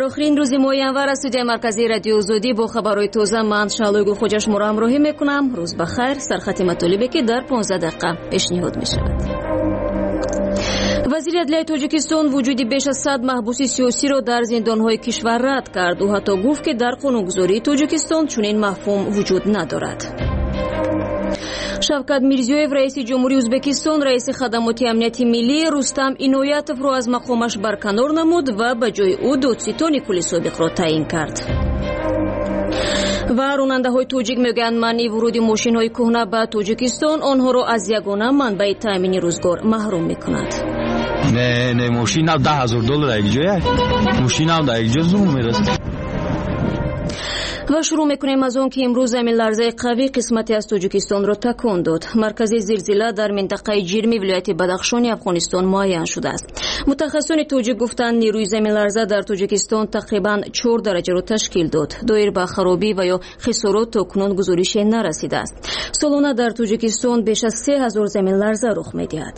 охирин рӯзи моҳи январ аз студияи марказии радиои озодӣ бо хабарҳои тоза ман шаҳлои гулхоҷашморо ҳамроҳӣ мекунам. рӯз ба хайр. Сархати матолибе ки дар 15 дақиқа пешниҳод мешавад. вазири адлияи тоҷикистон вуҷуди беш аз 100 маҳбуси сиёсиро дар зиндонҳои кишвар рад кард. ӯ ҳатто гуфт ки дар қонунгузории тоҷикистон чунин мафҳум вуҷуд надорад. Шавкат Мирзиёев раиси ҷумҳурии Ӯзбекистон раиси хадамоти амнияти миллӣ Рустам Иноятовро аз мақомаш барканор намуд ва ба ҷои ӯ додситони кулли собиқро таъин кард. ва ронандаҳои тоҷик мегӯянд маънии вуруди мошинҳои кӯҳна ба Тоҷикистон онҳоро аз ягона манбаи таъмини рӯзгор маҳрум мекунад. не мошин $10,000 якҷоя мошинам дар якҷо зум мерасад. ва шурӯъ мекунем аз он ки имрӯз заминларзаи қавӣ қисмате аз Тоҷикистонро такон дод. маркази зилзила дар минтақаи Ҷирми вилояти Бадахшони Афғонистон муайян шудааст. мутахассисони тоҷик гуфтанд нерӯи заминларза дар Тоҷикистон тақрибан 4 дараҷаро ташкил дод. доир ба харобӣ ва ё хисорот токунун гузорише нарасидааст. солона дар Тоҷикистон беш аз 3000 заминларза рух медиҳад.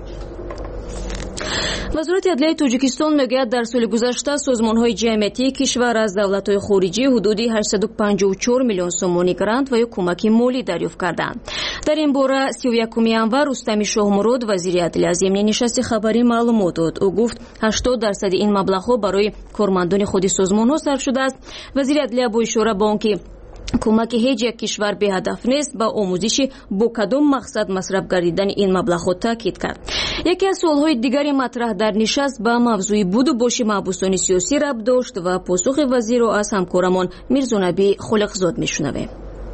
вазорати адлияи Тоҷикистон мегӯяд дар соли гузашта созмонҳои ҷамъиятии кишвар аз давлатҳои хориҷӣ ҳудуди 854 миллион сомони грант ва ё кӯмаки молӣ дарёфт карданд. дар ин бора 31 январ Рустами Шоҳмурод вазири адлия зимни нишасти хабарӣ маълумот дод. ӯ гуфт 80% ин маблағҳо барои кормандони худи созмонҳо сарф шудааст. вазири адлия бо ишора ба он ки кӯмаки ҳеҷ як кишвар беҳадаф нест ба омӯзиши бо кадом мақсад масраф гардидани ин маблағҳо таъкид кард. яке аз суолҳои дигари матраҳ дар нишаст ба мавзӯи буду боши маҳбусони сиёсӣ рабт дошт ва посухи вазирро аз ҳамкорамон Мирзонабӣ Холиқзод мешунавем.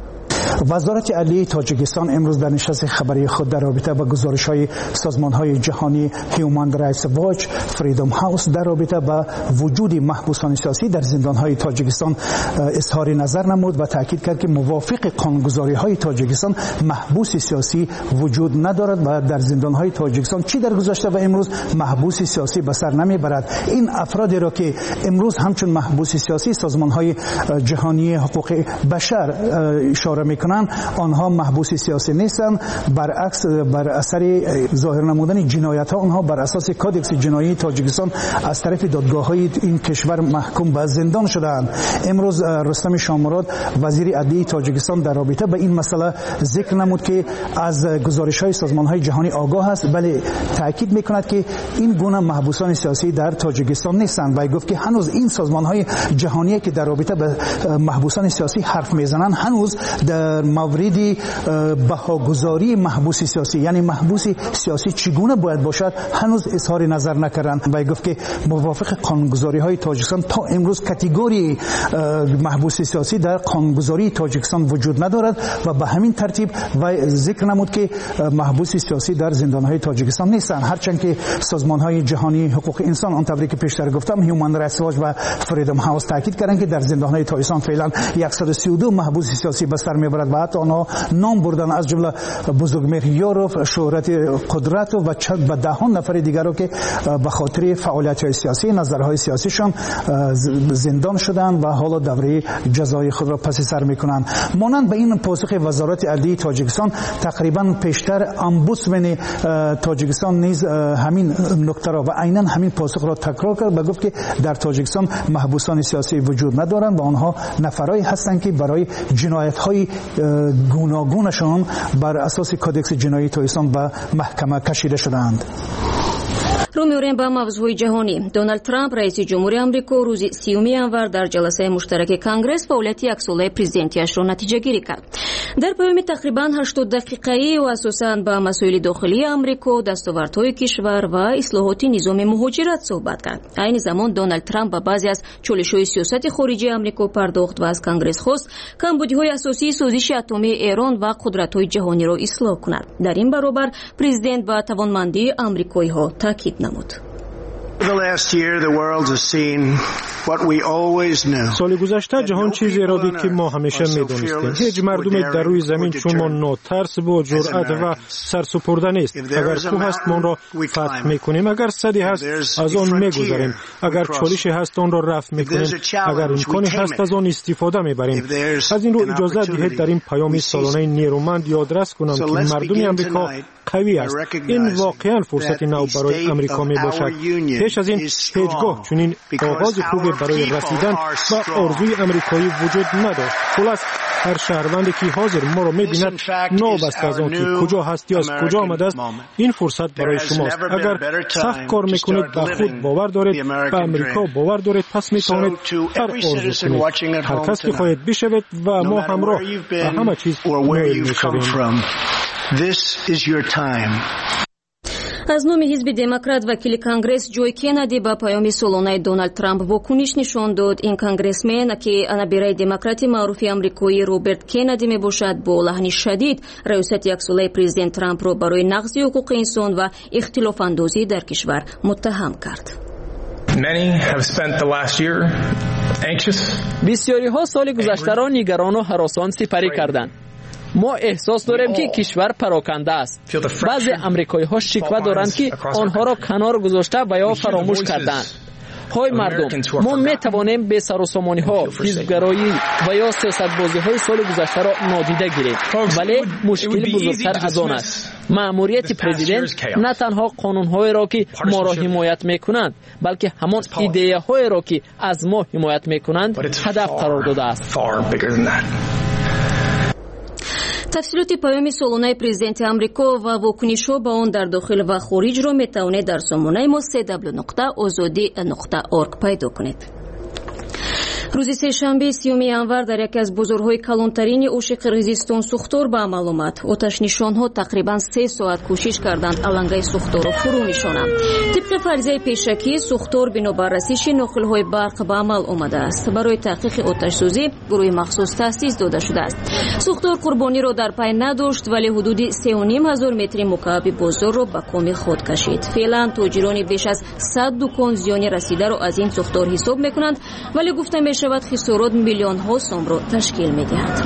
وزارت عدلیه تاجیکستان امروز در نشست خبری خود در رابطه با گزارش‌های سازمان‌های جهانی هیومن رایتس واچ، فریدم هاوس در رابطه با وجود محبوسان سیاسی در زندان‌های تاجیکستان اظهار نظر نمود و تاکید کرد که موافق قانون‌گذاری‌های تاجیکستان محبوس سیاسی وجود ندارد و در زندان‌های تاجیکستان چی در گذشته و امروز محبوس سیاسی به سر نمیبرد. این افرادی را که امروز همچون محبوس سیاسی سازمان‌های جهانی حقوق بشر اشاره می‌کنند آنها محبوس سیاسی نیستند، برعکس بر اثر ظاهر نمودن جنایت‌ها آنها بر اساس کدکس جنایی تاجیکستان از طرف دادگاه‌های این کشور محکوم به زندان شدند. امروز رستم شامراد وزیر عدلیه تاجیکستان در رابطه با این مسئله ذکر نمود که از گزارش‌های سازمان‌های جهانی آگاه است، ولی تاکید می‌کند که این گونه محبوسان سیاسی در تاجیکستان نیستند و گفت که هنوز این سازمان‌های جهانی که در رابطه با محبوسان سیاسی حرف میزنند هنوز در مورد بهاگذاری محبوس سیاسی یعنی محبوس سیاسی چگونه باید باشد هنوز اظهار نظر نکردند و گفت که موافق قانونگذاری‌های تاجیکستان تا امروز کاتگوری محبوس سیاسی در قانونگذاری تاجیکستان وجود ندارد و به همین ترتیب و ذکر نمود که محبوس سیاسی در زندان‌های تاجیکستان نیستند، هرچند که سازمان‌های جهانی حقوق انسان آن طوری که پیشتر گفتم هیومن رایتس واچ و فریدم هاوس تاکید کردند که در زندان‌های تاجیکستان فعلا 132 محبوس سیاسی به سر میبرد و حتی آنها نام بردن از جمله بزرگمهر یاروف، شهرت قدرتوف و چند و دهان نفر دیگر رو که به خاطر فعالیت‌های سیاسی نظرهای سیاسیشون زندان شدن و حالا دوره جزای خود را پس سر میکنند. مانند به این پاسخ وزارت عدلیه تاجیکستان تقریبا پیشتر امبودسمن تاجیکستان نیز همین نکته را و عیناً همین پاسخ را تکرار کرد و گفت که در تاجیکستان محبوسان سیاسی وجود ندارند و آنها نفرایی هستند که برای جنایت‌های گوناگونشان بر اساس کدکس جنایی تاجیکستان به محکمه کشیده شدند. رو می‌آوریم به موضوع جهانی. دونالد ترامپ رئیس جمهوری آمریکا روز 30 январ در جلسه مشترک کنگره فعالیت یکساله پرزیدنتی‌اش را نتیجه‌گیری کرد. در پیام تقریباً 80 دقیقه‌ای و اساساً به مسائل داخلی آمریکا، دستاوردهای کشور و اصلاحات نظام مهاجرت صحبت کرد. این زمان دونالد ترامپ به بعضی از چالش‌های سیاست خارجی آمریکا پرداخت و از کنگره خواست کمبودی‌های اساسی سازش اتمی ایران و قدرت‌های جهانی را اصلاح کند. در این برابر پرزیدنت به توانمندی آمریکایی‌ها تاکید نمود. سال گذشته جهان چیزی را دید که ما همیشه می‌دانستیم. هیچ مردم در روی زمین چون ما ناترس و جرأت و سرسپرده نیست. اگر کوه هست ما را فتح می‌کنیم، اگر سدی هست از آن می‌گذریم، اگر چالشی هست آن را رفع می‌کنیم، اگر امکانی هست از آن استفاده می‌بریم. از این رو اجازه دهید در این پیام سالانه نیرومند یادرس کنم که مردم آمریکا قوی است. این واقعا فرصت نو برای آمریکا می باشد. پیش از این هیچگاه چنین آغاز خوبی برای رسیدن به آرزوی آمریکایی وجود نداشت. خلاص هر شهروندی که حاضر ما را می‌بیند نابسته از آن که کجا هست یا از کجا آمده است، این فرصت برای شماست. اگر سخت کار میکنید، به خود باور دارید، به آمریکا باور دارید، پس میتوانید هر آرزو کنید. هر کس که خواهید بشوید و ما همراه به همه چیز نایل میشویم. از نام حزب دموکرات وکیل конгресс جوی کندی با پیام سالانه دونالد ترامپ واکنش نشان داد. این کانگرسمن که نابیرای دموکراتی معروف آمریکایی روبرت کندی می باشد با لحن شدید ریاست یک ساله پرزیدنت ترامپ را برای نقض حقوق انسان و اختلاف اندازی در کشور متهم کرد. بسیاری ها سال گذشته را نگران و هراسان سپری کردند. ما احساس داریم که کشور پراکنده است. بعضی آمریکایی ها شکوه دارند که آنها را کنار گذاشته و یا فراموش کردند. های مردم، ما می توانیم به سر و سامانی ها، حزبگرایی و یا سیاست بازی های سال گذشته را نادیده گیریم، ولی مشکل بزرگتر از آن است. مأموریت پرزیدنت نه تنها قانون های را که ما را حمایت می کنند، بلکه همان ایده های را که از ما حمایت می کنند هدف قرار داده است. تفصیلات پیام سالانه پرزیدنت آمریکا و واکنش‌ها به آن در داخل و خارج را می‌توانید در سامانه ما www.azadi.org پیدا کنید. روز سه‌شنبه 30 январ در یکی از بازارهای کلانترین اوش قرغیزستان سوختار به عمل آمد. آتش نشان‌ها تقریباً 3 ساعت کوشش کردند علنگای سوختار را فرو نشانند. طبق فرضیه پیشکی سوختار بنابر رسیدن ناقل‌های برق به عمل آمده است. برای تحقیق آتش‌سوزی گروه مخصوص تأسیس داده شده است. سوختار قربانی را در پی نداشت ولی حدود 3,500 متر مکعب بازار را به کام خود کشید. فعلا تاجران بیش از 100 دکان زیان رسیده را از این سوختار حساب می‌کنند ولی گفته شود خسارات میلیون ها سوم را تشکیل می‌دهد.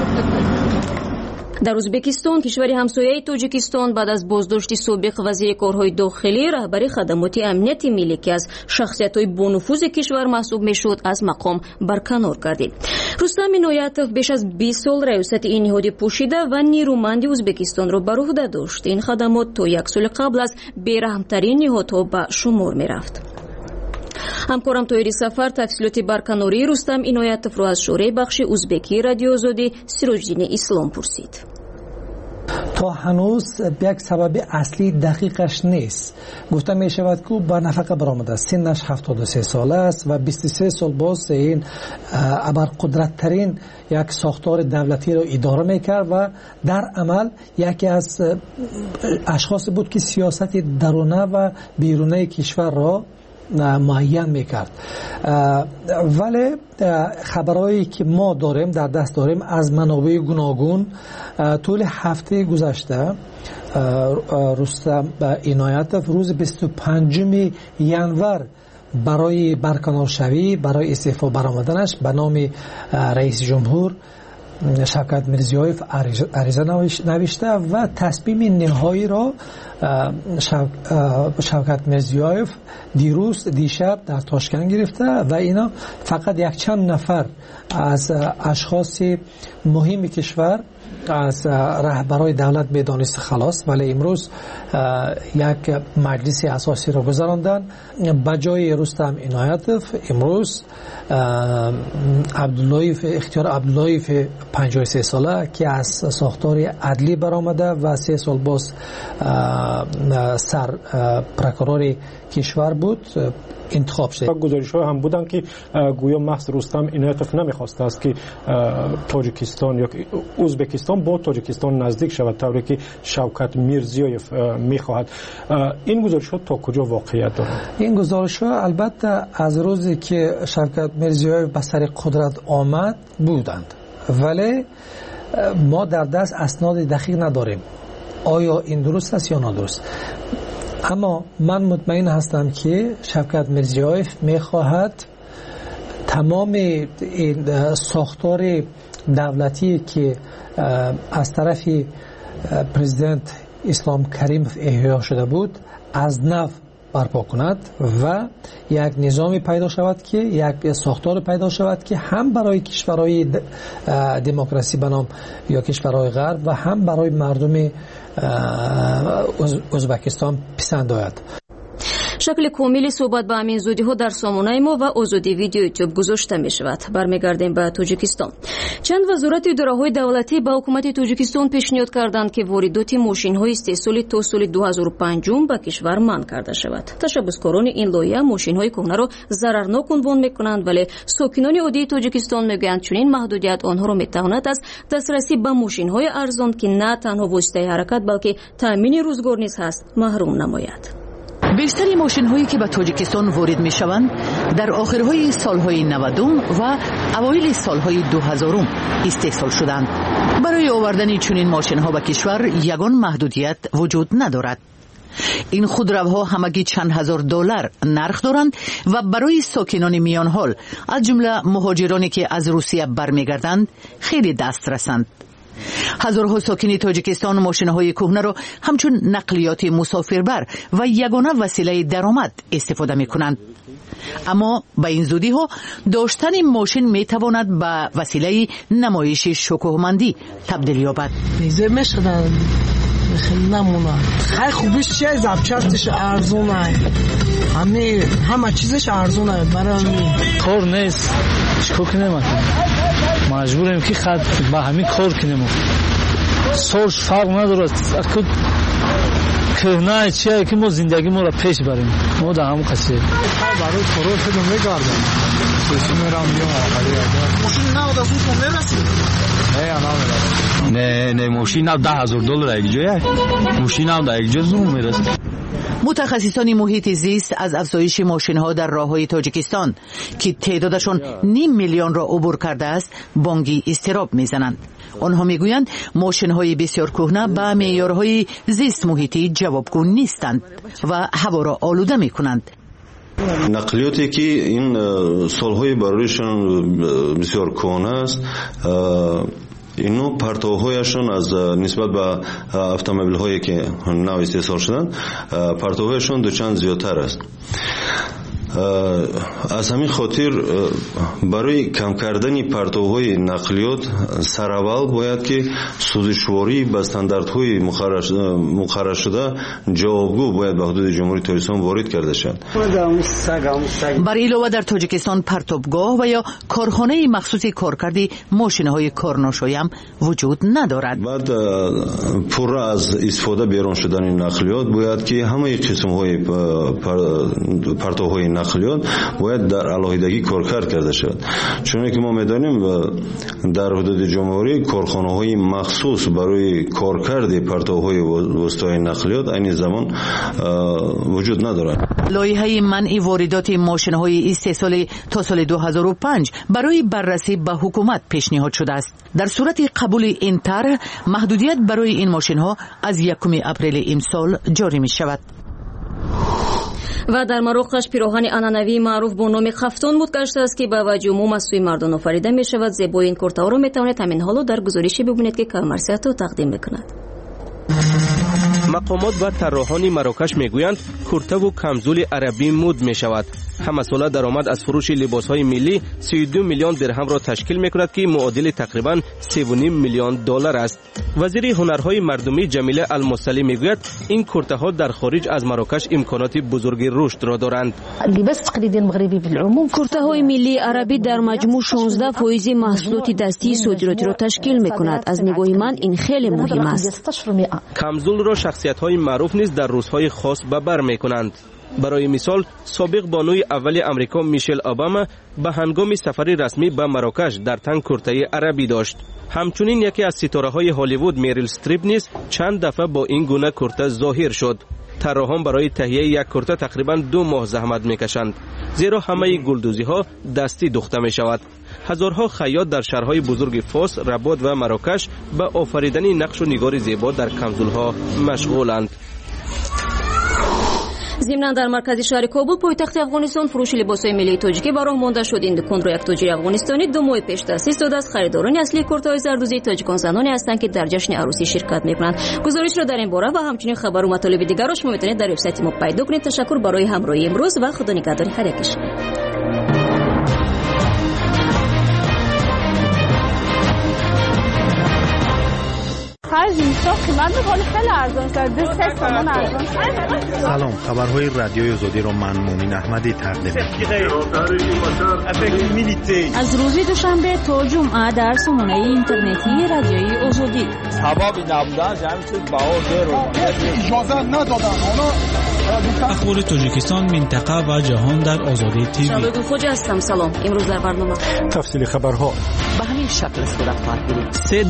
در ازبکستان کشور همسایه تاجیکستان بعد از بازداشت سابق وزیر کارهای داخلی رهبری خدمات امنیت ملی که از شخصیت‌های بانفوذ کشور محسوب می‌شد از مقام برکنار گردید. رستم اینایتوف بیش از 20 سال ریاست این نهاد پوشیده و نیرومند ازبکستان را بر عهده داشت. این خدمات تا یک سال قبل از بی‌رحم‌ترین نهادها به شمار می‌رفت. همکارم تویری سفر تفصیلات برکناری رستم اینایتوف را از شورای بخش ازبکی رادیو آزادی سیروجدین اسلام پرسید. تا هنوز یک سبب اصلی دقیقش نیست. گفته می شود که با نفقه برآمده است. سنش 73 ساله است و 23 سال باز این ابرقدرت‌ترین یک ساختار دولتی را اداره میکرد و در عمل یکی از اشخاص بود که سیاست درونه و بیرونه کشور را معین میکرد. ولی خبرهایی که ما داریم در دست داریم از منابع گوناگون طول هفته گذشته رستم اینایتوف روز 25 январ برای برکنار شوی برای استعفا برآمدنش به نام رئیس جمهور شوکت میرزیویف عریضه نوشته و تصمیم نهایی را شوکت میرزیویف دیشب در تاشکند گرفته و اینا فقط یک چند نفر از اشخاص مهم کشور از رهبرای دولت میدانست خلاص، ولی امروز یک مجلس اساسی را گذراندن. بجای رستم اینایتوف امروز اختیار عبداللهیف 53 ساله که از ساختار عدلی برآمده و 3 سال باز سر پرکرور کشور بود انتخاب شد. گزارش‌ها هم بودن که گویا محض رستم اینایتوف نمی‌خواسته است که تاجیکستان یا ازبکستان با تاجیکستان نزدیک شود طوری که شوکت میرزیویف می‌خواهد. این گزارش‌ها تا کجا واقعیت دارند؟ این گزارش‌ها البته از روزی که شوکت میرزیویف به سر قدرت آمد بودند، ولی ما در دست اسناد دقیق نداریم آیا این درست است یا نادرست. اما من مطمئن هستم که شوکت میرزیویف میخواهد تمام این ساختار دولتی که از طرف پرزیدنت اسلام کریموف احیا شده بود از نو برپا کند و یک نظامی پیدا شود که یک ساختار پیدا شود که هم برای کشورهای دموکراسی بنام یا کشورهای غرب و هم برای مردم ازبکستان پسند آید. شکل کاملی صحبت با همین زودی ها در سامانه ما و آزادی ویدیو یوتیوب گذاشته می شود. برمیگردیم به تاجیکستان. چند وزارت اداره‌های دولتی به حکومت تاجیکستان پیشنهاد کردند که واردات ماشین‌های استحصالی تا سال 2005 به کشور منع کرده شود. تشبثکاران این لایحه ماشین‌های کهنه را ضررناک عنوان می‌کنند، ولی ساکنان عادی تاجیکستان می‌گویند چنین محدودیت آنها را می‌تواند از دسترسی به ماشین‌های ارزان که نه تنها واسطه حرکت بلکه تامین روزگار نیز هست محروم نماید. بیشتری ماشین هایی که به تاجیکستان وارد می شوند در آخرهای سالهای 90 و اوایل سالهای 2000 استحصال شدند. برای آوردن چنین ماشین ها به کشور یگان محدودیت وجود ندارد. این خودروها همگی چند هزار دلار نرخ دارند و برای ساکنان میان حال از جمله مهاجرانی که از روسیه برمیگردند خیلی دسترسند. هزارها ساکن تاجیکستان ماشین‌های کهنه را همچون نقلیات مسافربر و یگانه وسیله درآمد استفاده می‌کنند. اما به این زودی ها داشتن ماشین می‌تواند به وسیله نمایش شکوهمندی تبدیل یابد. خیلی نمونه خیلی خوبیش چیه؟ زبچستش ارزونه، همه چیزش ارزونه. برای کار نیست، چکو کنیم مجبوریم که خود با همین کار کنیم. سالش فرق نداره، اکود کهنه چیه که ما زندگی ما را پیش بریم. ما در همون قصه برای کارو خودم میگردم سوشی میرم میام آخری ماشین نه دا زود نمیرسید. نه ماشین نه $10,000 یک جای، ماشین نه در یک جا زود میرسه. متخصصان محیط زیست از افزایش ماشین‌ها در راه‌های تاجیکستان که تعدادشان 500,000 را عبور کرده است بانگی اضطراب می‌زنند. آنها می‌گویند ماشین‌های بسیار کهنه به معیارهای زیست محیطی جوابگو نیستند و هوا را آلوده می‌کنند. نقلیاتی که این سالهای برایشان بسیار کهنه است، اینو پرتوهایشون از نسبت به اتومبیل هایی که نو استحصال شدن پرتوهایشون دو چند زیادتر است. از همین خاطر برای کم کردن پرتوهای نقلیات سراول باید که سوزشواری به استانداردهای مقرر شده جوابگو باید به حدود جمهوری تاجیکستان وارد کرده شود. بر علاوه در تاجیکستان پرتابگاه و یا کارخانه مخصوص کارکردی ماشین‌های کارناشایی هم وجود ندارد. بعد پر از استفاده بیرون شدن این نقلیات باید که همه قسم‌های پرتوهای نقلیات باید در علاهیدگی کارکرد کرده شود. چون که ما می‌دانیم در حدود جمهوری کارخانه‌های مخصوص برای کارکرد پرتوهای وسطای نقلیات این زمان وجود ندارد. لایحه منع واردات ماشین‌های استحصالی تا سال 2005 برای بررسی به حکومت پیشنهاد شده است. در صورت قبول این طرح محدودیت برای این ماشین‌ها از 1 اپریل امسال جاری می‌شود. و در مراکش پیراهن عنعنوی معروف با نام خفتان بود گشته است که به وجه عموم از سوی مردان آفریده می شود. زیبایی این کرتا را می توانید همین حالا در گزارشی ببینید که کارمرسیت را تقدیم میکند. مقامات و طراحان مراکش میگویند کرتا و کمزول عربی مد می شود. همه ساله درآمد از فروش لباس‌های ملی 32 میلیون درهم را تشکیل می‌کند که معادل تقریباً 3.5 میلیون دلار است. وزیر هنرهای مردمی جمیله المصلی میگوید این کرته‌ها در خارج از مراکش امکانات بزرگی رشد را دارند. کرته‌های ملی عربی در مجموع 16% محصولات دستی صادراتی را تشکیل می‌کند. از نگاه من این خیلی مهم است. کمزول را شخصیت‌های معروف نیز در روزهای خاص به بر می‌کنند. برای مثال سابق بانوی اول امریکا میشل اوباما به هنگام سفری رسمی به مراکش در تن کرته عربی داشت. همچنین یکی از ستاره‌های هالیوود میریل استریپ نیز چند دفعه با این گونه کرته ظاهر شد. طراحان برای تهیه یک کرته تقریباً 2 ماه زحمت میکشند، زیرا همه گلدوزی‌ها دستی دوخته میشود. هزارها خیاط در شهرهای بزرگ فاس، رباط و مراکش به آفریدن نقش و نگار زیبا در کمزول‌ها مشغولند. ضمن در مرکز شهر کابل پایتخت افغانستان فروش لباسهای ملی تاجیکی به راه مانده شد. این دکان را یک تاجر افغانستانی 2 ماه پیش تأسیس داده است. خریداران اصلی کرت‌های زردوزی تاجیکان زنانی هستند که در جشن عروسی شرکت می‌کنند. گزارش را در این باره و همچنین خبر و مطالب دیگر را شما می‌تونید در وبسایت ما پیدا کنید. تشکر برای همراهی امروز و خدا نگهدار هر یکش. خرج اینجا قیمت می‌کنه خیلی ارزان شده 3 تومن ارزان. سلام، خبرهای رادیوی آزادی را من مومن احمدی تقدیم از روز دوشنبه تا جمعه در سامانه اینترنتی رادیوی آزادی. سبب نبودن همین چیز بهار اجازه ندادن. اخبار تاجیکستان، منطقه و جهان در آزادی تیوی. شباب خوش هستم. سلام. امروز در برنامه تفصیل خبرها به همین شکل صورت خواهد بود.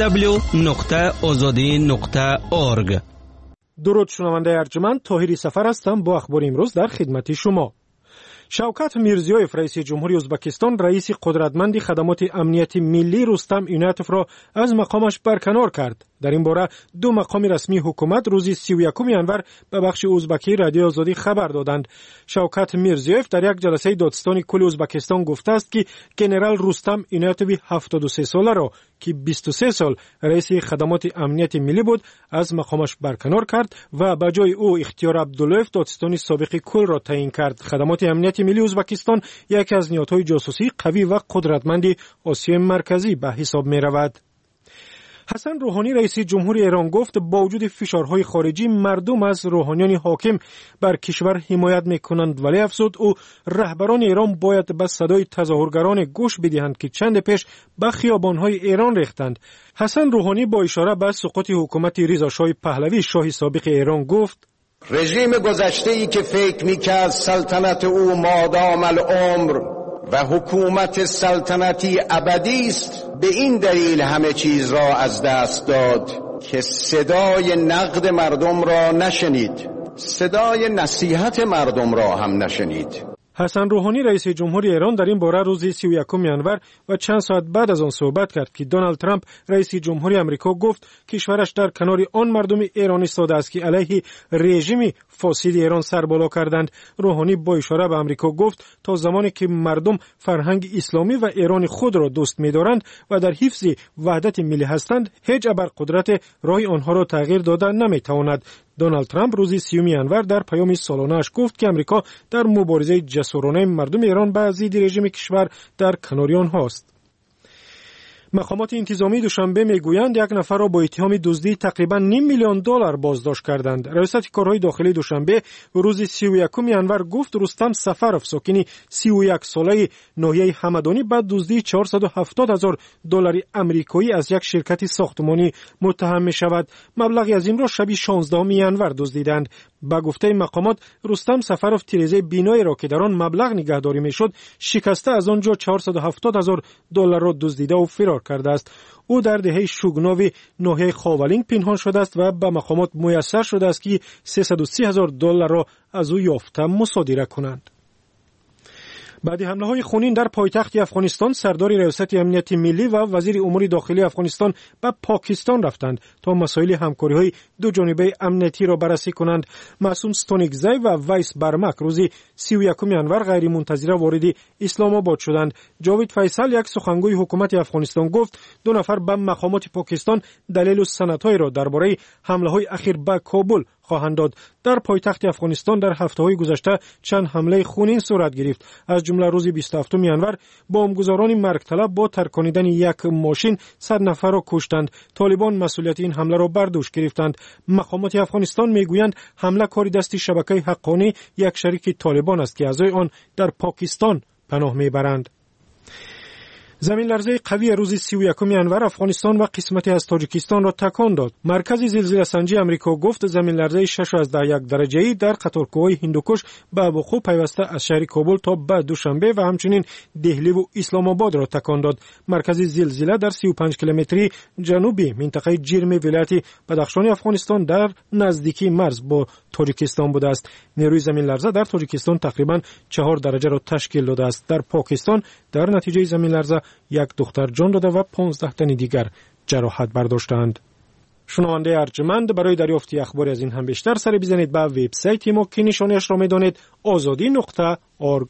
www.azadi.org. درود شنونده ارجمند، طاهری سفر هستم با اخبار امروز در خدمت شما. شوکت میرزیویف رئیس جمهوری ازبکستان رئیس قدرتمند خدمات امنیت ملی رستم ایناتوف را از مقامش برکنار کرد. در این باره 2 مقام رسمی حکومت روز 31 انور به بخش ازبکی رادیو آزادی خبر دادند. شوکت میرزیویف در یک جلسه دادستان کل ازبکستان گفته است که ژنرال رستم ایناتوف 73 ساله را که 23 سال رئیس خدمات امنیت ملی بود از مقامش برکنار کرد و به جای او اختیار عبداللهف دادستان سابق کل را تعیین کرد. خدمات امنیت ملی ازبکستان یکی از نهادهای جاسوسی قوی و قدرتمند آسیای مرکزی به حساب می رود. حسن روحانی رئیس جمهوری ایران گفت با وجود فشارهای خارجی مردم از روحانیان حاکم بر کشور حمایت میکنند، ولی افزود او رهبران ایران باید به صدای تظاهرگران گوش بدهند که چند پیش به خیابانهای ایران ریختند. حسن روحانی با اشاره به سقوط حکومت رضا شاه پهلوی شاه سابق ایران گفت رژیم گذشته‌ای که فکر می‌کرد سلطنت او مادام العمر و حکومت سلطنتی ابدی است، به این دلیل همه چیز را از دست داد که صدای نقد مردم را نشنید، صدای نصیحت مردم را هم نشنید. حسن روحانی رئیس جمهوری ایران در این باره روز 31 انور و چند ساعت بعد از آن صحبت کرد که دونالد ترامپ رئیس جمهوری آمریکا گفت کشورش در کنار آن مردم ایران ایستاده است که علیه رژیم فاسد ایران سر بالا کردند. روحانی با اشاره به آمریکا گفت تا زمانی که مردم فرهنگ اسلامی و ایران خود را دوست می‌دارند و در حفظ وحدت ملی هستند، هیچ ابرقدرت راه آنها را تغییر داده نمی‌تواند. دونالد ترامپ روز 30 انور در پیام سالانه‌اش گفت که آمریکا در مبارزه جسورانه مردم ایران با ضد رژیم کشور در کنار آنهاست. مقامات انتظامی دوشنبه میگویند یک نفر را با اتهام دزدی تقریبا $5 میلیون بازداشت کردند. ریاست کارهای داخلی دوشنبه روز 31 انور گفت رستم سفرов ساکن 31 ساله ناحیه همدانی بعد دزدی $470,000 آمریکایی از یک شرکت ساختمانی متهم می شود. مبلغی از این را شب 16 انور دزدیدند. با گفته مقامات رستم سفرov تیرزه بینایی را که در آن مبلغ نگهداری میشد شکسته از آنجا $470,000 را دزدیده و فرار کرده است. او در دهه شوگناو ناحیه خاولینگ پنهان شده است و به مقامات میسر شده است که $330,000 را از او یافته مصادره کنند. بعد حمله‌های خونین در پایتخت افغانستان سردار ریاست امنیت ملی و وزیر امور داخلی افغانستان به پاکستان رفتند تا مسائل همکاری‌های دو جانبه امنیتی را بررسی کنند. معصوم ستونیکزی و ویس برمک روز 31 انور غیر منتظره وارد اسلام آباد شدند. جاوید فیصل یک سخنگوی حکومت افغانستان گفت 2 نفر به مقامات پاکستان دلیل و سندهای را درباره حمله‌های اخیر به کابل خواهند داد. در پایتخت افغانستان در هفته‌های گذشته چند حمله خونین صورت گرفت. از جمله روز 27 انور بمبگذاران مرگ طلب با ترکاندن یک ماشین 100 نفر را کشتند. طالبان مسئولیت این حمله را بر دوش گرفتند. مقامات افغانستان میگویند حمله کاری دست شبکه حقانی یک شریک طالبان است که اعضای آن در پاکستان پناه میبرند. زمین لرزه قوی روز 31 انور افغانستان و قسمتی از تاجیکستان را تکان داد. مرکز زلزله سنجی آمریکا گفت زمین لرزه 6.1 درجه‌ای در قطارکوهای هندوکش به ابوخو پیوسته از شهر کابل تا به دوشنبه و همچنین دهلی و اسلام آباد را تکان داد. مرکز زلزله در 35 کیلومتری جنوبی منطقه جرم ولایت بدخشان افغانستان در نزدیکی مرز با تاجیکستان بوده است. نیروی زمین لرزه در تاجیکستان تقریبا 4 درجه را تشکیل داده است. در پاکستان در نتیجه زمین لرزه یک دختر جان داده و 15 تن دیگر جراحت برداشتند. شنونده ارجمند، برای دریافت اخبار از این هم بیشتر سر بزنید به وبسایت ما که نشانش را میدانید azadi.org.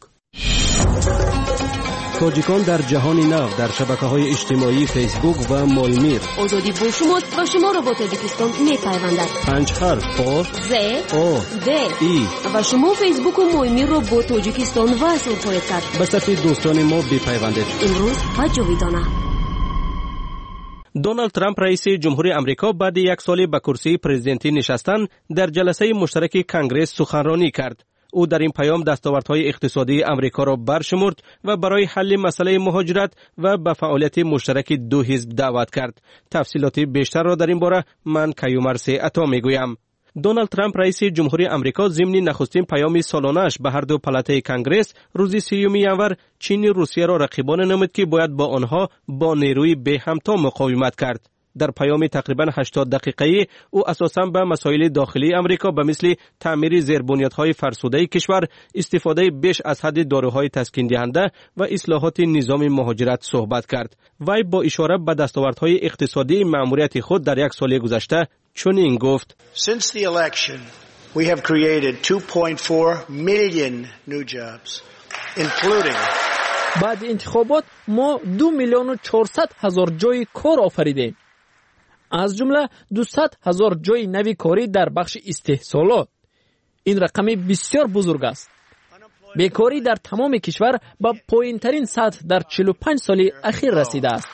تاجیکان در جهان نو در شبکه‌های اجتماعی فیسبوک و مایمیر. آزادی با شما را با تاجیکستان می‌پیوندد. 5 حرف آ ز او د ای و شما فیسبوک و مایمیر را با تاجیکستان وصل خواهید کرد. به صفحه دوستان ما بپیوندید. امروز و جاویدانه. دونالد ترامپ رئیس جمهوری آمریکا بعد یک سال به کرسی پرزیدنتی نشستن در جلسه مشترک کنگره سخنرانی کرد. او در این پیام دستاوردهای اقتصادی آمریکا را برشمرد و برای حل مسئله مهاجرت و به فعالیت مشترک دو حزب دعوت کرد. تفصیلات بیشتر را در این باره من کیومرث عطا میگویم. دونالد ترامپ رئیس جمهوری آمریکا ضمن نخستین پیام سالانه‌اش به هر دو پلاته کنگره روز 30 ینور چین روسیه را رقیبان نمود که باید با آنها با نیروی به همتا مقاومت کرد. در پیام تقریبا 80 دقیقه‌ای او اساساً به مسائل داخلی آمریکا به مثل تعمیر زیربنیادهای فرسوده کشور، استفاده بیش از حد داروهای تسکین دهنده و اصلاحات نظام مهاجرت صحبت کرد. وی با اشاره به دستاوردهای اقتصادی مأموریت خود در یک سال گذشته چنین گفت: Since the election, we have created 2.4 million new jobs, including بعد انتخابات ما 2,400,000 جای کار آفریدیم. از جمله 200,000 جای نوی کاری در بخش استحصالات. این رقم بسیار بزرگ است. بیکاری در تمام کشور به پایین‌ترین سطح در 45 سال اخیر رسیده است.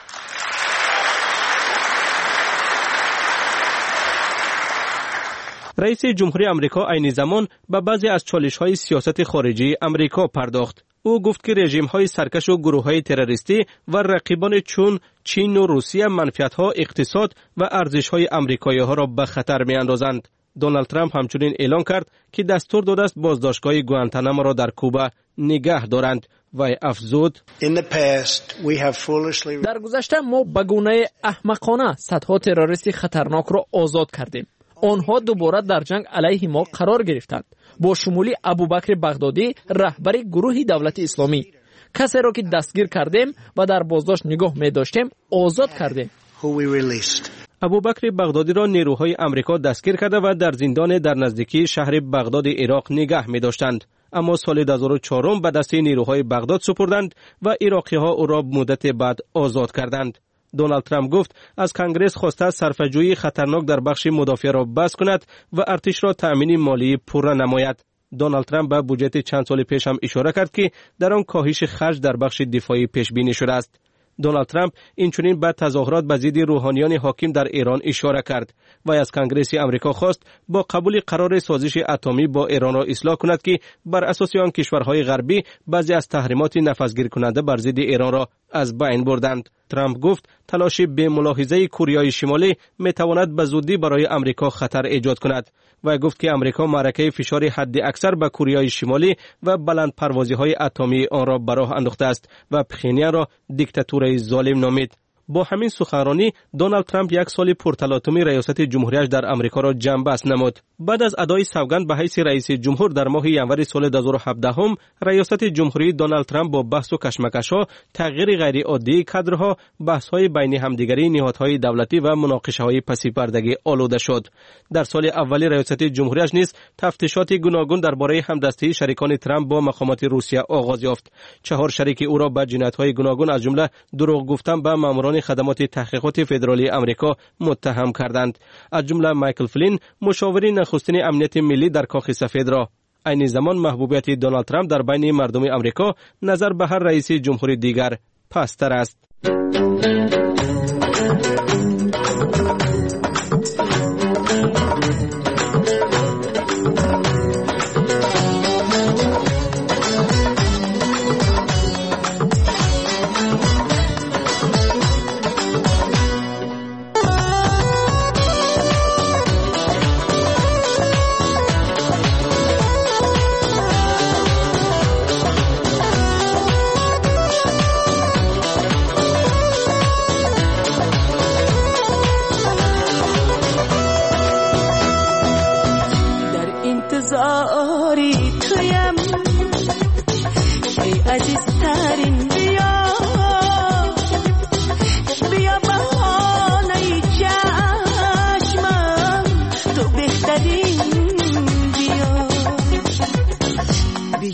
رئیس جمهوری آمریکا عین زمان به بعضی از چالش‌های سیاست خارجی آمریکا پرداخت. او گفت که رژیم‌های سرکش و گروه‌های تروریستی و رقیبان چون چین و روسیه منفعت‌ها اقتصاد و ارزش‌های آمریکایی‌ها را به خطر می‌اندازند. دونالد ترامپ همچنین اعلام کرد که دستور داده است بازداشتگاه گوانتانامو را در کوبا نگه دارند و افزود: در گذشته ما به گونه احمقانه صدها تروریست خطرناک را آزاد کردیم. آنها دوباره در جنگ علیه ما قرار گرفتند، با شمولی ابوبکر بغدادی رهبر گروه دولت اسلامی. کسی را که دستگیر کردیم و در بازداشت نگاه می داشتیم آزاد کردیم. ابوبکر بغدادی را نیروهای آمریکا دستگیر کرده و در زندان در نزدیکی شهر بغداد عراق نگه می داشتند. اما سال 2004 به دست نیروهای بغداد سپردند و عراقی‌ها او را مدت بعد آزاد کردند. دونالد ترامپ گفت از کنگره خواسته صرفه‌جویی خطرناک در بخش مدافع را بس کند و ارتش را تأمین مالی پوره نماید. دونالد ترامپ به بودجت چند سال پیش هم اشاره کرد که در آن کاهش خرج در بخش دفاعی پیش بینی شده است. دونالد ترامپ اینچنین به تظاهرات به ضد روحانیان حاکم در ایران اشاره کرد و از کنگره آمریکا خواست با قبول قرار سازش اتمی با ایران را اصلاح کند که بر اساس آن کشورهای غربی بعضی از تحریمات نفذگیر کننده بر ضد ایران را از بین بردند. ترامپ گفت تلاش به ملاحظه کره شمالی میتواند به زودی برای آمریکا خطر ایجاد کند و گفت که آمریکا معرکه فشار حد اکثر به کره شمالی و بلند پروازی‌های اتمی آن را به راه انداخته است و پخینیان را دیکتاتور ظالم نامید. با همین سخنرانی دونالد ترامپ یک سال پرتلاطمی ریاست جمهوریش در آمریکا را جنببست نمود. بعد از ادای سوگند به حیث رئیس جمهور در ماه ینور سال 2017 ریاست جمهوری دونالد ترامپ با بحث و کشمکش‌ها، تغییر غیر عادی کادرها، بحث‌های بین همدیگری نهادهای دولتی و مناقشه‌های پسی پردگی آلوده شد. در سال اول ریاست جمهوریش نیز تفتیشات گوناگون درباره همدستی شریکان ترامپ با مقامات روسیه آغاز یافت. 4 شریک او را به جنایت‌های گوناگون از جمله دروغ گفتن به ماموران خدمات تحقیقات فدرالی آمریکا متهم کردند. از جمله مایکل فلین، مشاور نخستین امنیت ملی در کاخ سفید را. عین زمان محبوبیت دونالد ترامپ در بین مردم آمریکا نظر به هر رئیس جمهوری دیگر پستر است.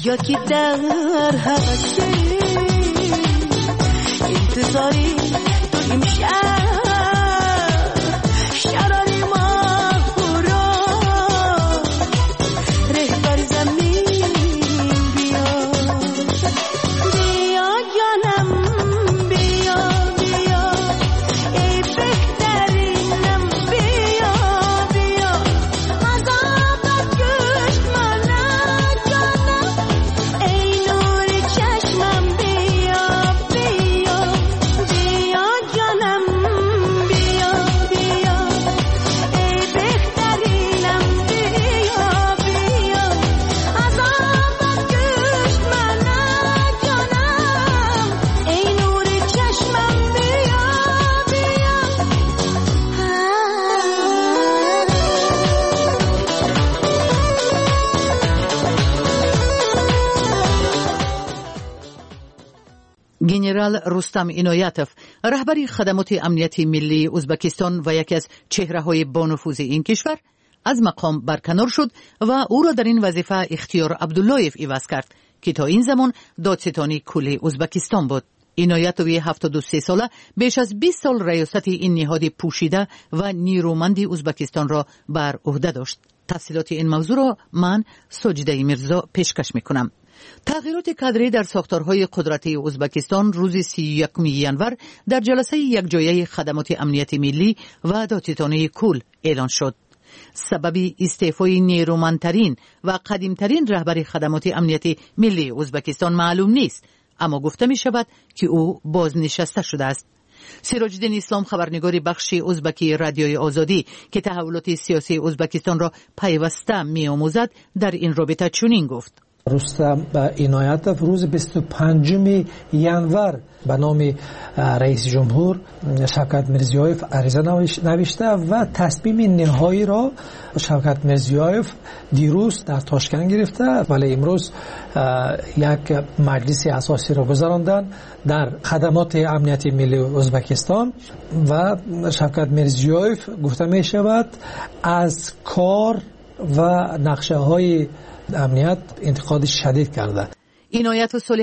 یا که در حقشه انتظاری تو امشب شراری ما خورا رهبر زمین بیا بیا جانم بیا بیا ای بهترینم بیا بیا عذابت کشت منم جانم ای نور چشمم بیا بیا بیا جانم بیا بیا ای بهترینم بیا بیا عذابت کشت منم جانم ای نور چشمم بیا بیا گنرال رستم اینایتوف رهبر خدمات امنیتی ملی ازبکستان و یکی از چهره‌های بانفوذ این کشور از مقام برکنار شد و او را در این وظیفه اختیار عبداللهیف عوض کرد که تا این زمان دادستانی کل ازبکستان بود. اینایتوف 73 ساله بیش از 20 سال ریاست این نهاد پوشیده و نیرومند ازبکستان را بر عهده داشت. تفصیلات این موضوع را من سجده میرزا پیشکش میکنم. تغییرات کادری در ساختارهای قدرتی ازبکستان روز 31 ژانویه در جلسه یکجایی خدمات امنیتی ملی و دادستانی کل اعلان شد. سبب استعفای نیرومندترین و قدیمترین رهبر خدمات امنیتی ملی ازبکستان معلوم نیست، اما گفته می شود که او بازنشسته شده است. سراج الدین اسلام خبرنگار بخش ازبکی رادیوی آزادی که تحولات سیاسی ازبکستان را پیوسته می آموزد در این رابطه چنین گفت: رستم اینایتوف روز 25 ژانویه به نام رئیس جمهور شوکت میرزیویف عریضه نوشته و تصمیم نهایی را شوکت میرزیویف دیروز در تاشکند گرفته، ولی امروز یک مجلس اساسی را گذراندن در خدمات امنیتی ملی ازبکستان و شوکت میرزیویف گفته می شود از کار و نقشه های امنیت انتقاد شدید کرده. اینایت سال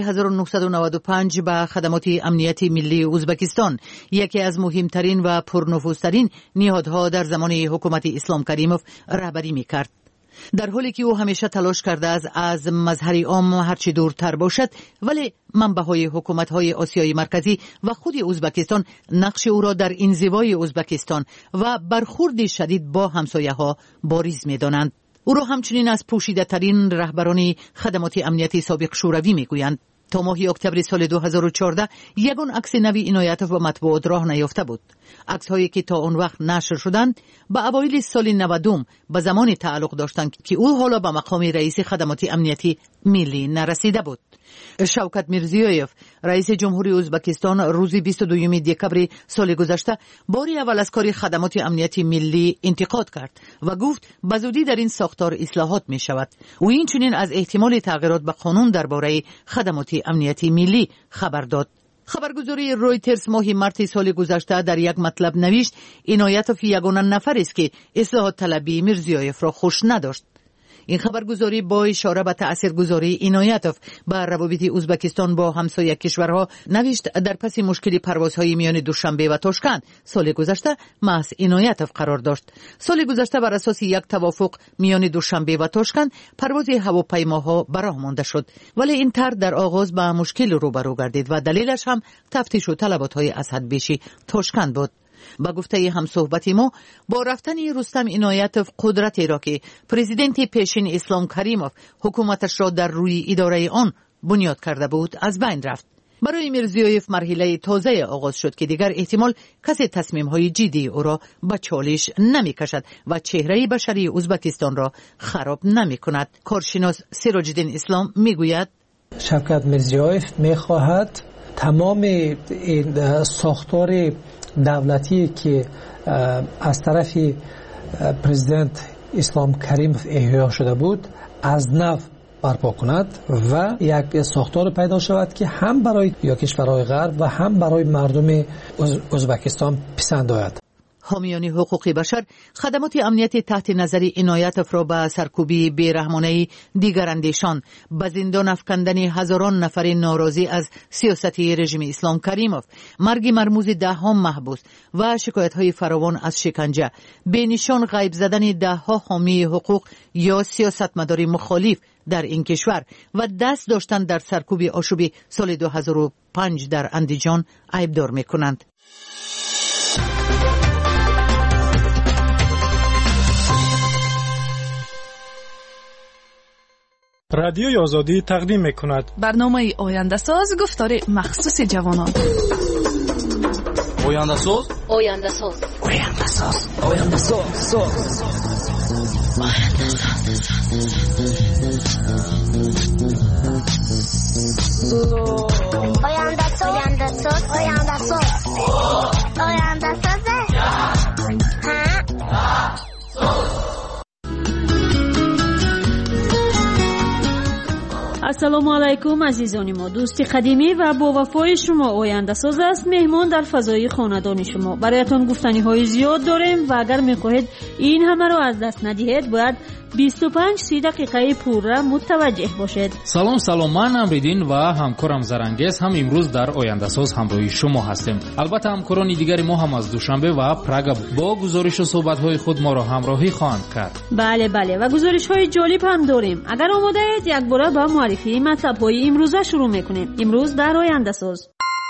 1995 به خدمات امنیتی ملی ازبکستان یکی از مهمترین و پرنفوذترین نهادها در زمان حکومت اسلام کریموف رهبری میکرد. در حالی که او همیشه تلاش کرده است از مظهر عام هرچی دورتر باشد، ولی منبع‌های حکومت‌های آسیای مرکزی و خود ازبکستان نقش او را در انزوای ازبکستان و برخورد شدید با همسایه‌ها بارز می‌دانند. او را همچنین از پوشیده ترین رهبران خدمات امنیتی سابق شوروی میگویند. تا ماه اکتبر سال 2014 یگان عکس نوی اینایتوف به مطبوعات راه نیافته بود. عکس‌هایی که تا آن وقت نشر شدند به اوایل سال 90 به زمانی تعلق داشتند که او حالا به مقام رئیس خدمات امنیتی ملی نرسیده بود. شوکت میرزیویف رئیس جمهوری ازبکستان روز 22 دکبر سال گذشته باری اول از کار خدمات امنیتی ملی انتقاد کرد و گفت به زودی در این ساختار اصلاحات می شود. و این چنین از احتمال تغییرات به قانون درباره خدمات امنیتی ملی خبر داد. خبرگزاری رویترز ماه مارس سال گذشته در یک مطلب نوشت اینایتوف یگانه نفر است که اصلاحات طلبی میرزیویف را خوش نداشت. این خبرگزاری با اشاره به تاثیرگذاری اینایتوف بر روابط ازبکستان با همسایه کشورها نوشت در پس مشکل پروازهای میان دوشنبه و تاشکند سال گذشته محض اینایتوف قرار داشت. سال گذشته بر اساس یک توافق میان دوشنبه و تاشکند پرواز هواپیماها به راه مانده شد، ولی این طرح در آغاز با مشکل روبرو گردید و دلیلش هم تفتیش و طلبات‌های اسدبیشی تاشکند بود. با گفته همصحبت ما با رفتن رستم اینایتوف قدرتی را که پرزیدنت پیشین اسلام کریموف حکومتش را در روی اداره آن بنیاد کرده بود از بین رفت. برای میرزیویف مرحله تازه آغاز شد که دیگر احتمال کسی تصمیم‌های جدی او را به چالش نمی‌کشد و چهره بشری ازبکستان را خراب نمی‌کند. کارشناس سراج الدین اسلام میگوید شوکت میرزیویف می‌خواهد تمام این ساختار دولتی که از طرف پرزیدنت اسلام کریموف احیا شده بود از نو برپا کند و یک ساختار پیدا شود که هم برای کشورهای غرب و هم برای مردم ازبکستان پسند آید. حامیان حقوق بشر خدمات امنیت تحت نظر عنایت را به سرکوبی بیرحمانه دیگر اندیشان، به زندان افکندن هزاران نفر ناراضی از سیاست رژیم اسلام کریموف، مرگ مرموز ده‌ها محبوس و شکایت‌های فراوان از شکنجه، بینشان غیب زدن ده‌ها حامی حقوق یا سیاستمدار مخالف در این کشور و دست داشتن در سرکوب آشوب سال 2005 در اندیجان عیبدار می‌کنند. رادیوی آزادی تقدیم می‌کند برنامه آینده ساز، گفتار مخصوص جوانان. آینده ساز، آینده ساز، آینده ساز، آینده ساز، آینده ساز، آینده ساز، آینده ساز، آینده ساز. السلام علیکم عزیزان ما، دوستی قدیمی و با وفای شما آینده ساز است. مهمان در فضای خاندان شما. برایتان گفتنی های زیاد داریم و اگر میخواهید این همه رو از دست ندهید باید 25-30 دقیقه پورا متوجه باشید. سلام، من امریدین و همکارم زرنگیز هم امروز در آینده ساز همراه شما هستیم. البته همکاران دیگر ما هم از دوشنبه و پراگ با گزارش و صحبت های خود ما را همراهی خواهند کرد. بله و گزارش های جالب هم داریم. اگر آماده اید یک بار با معرفی مطلب های امروزه شروع میکنیم. امروز در آینده ساز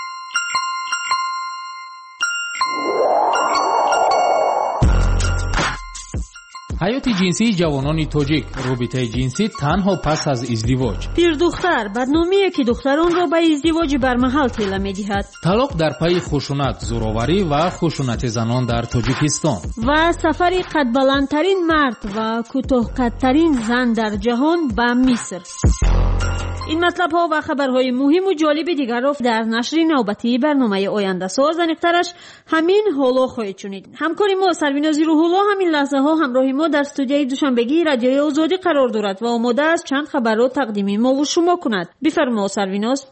حیات جنسی جوانان تاجیک، رابطه جنسی تنها پس از ازدواج. پیر دختر بدنامیه که دختران را به ازدواج برمحل تیله میدهد. طلاق در پی خشونت، زورآوری و خشونت زنان در تاجیکستان و سفر قد بلندترین مرد و کوتاه قدترین زن در جهان به مصر. این مطلب ها و خبرهای مهم و جالب دیگر را در نشر نوبتی برنامه آینده ساز نقطرش همین حالا خواهید شنید. همکاری ما سربینازی روح‌الله همین لحظه ها همراه ما در استودیوی دوشنبگی رادیوی آزادی قرار دارد و آماده است چند خبر را تقدیم ما و شما کند. بفرما سربیناز.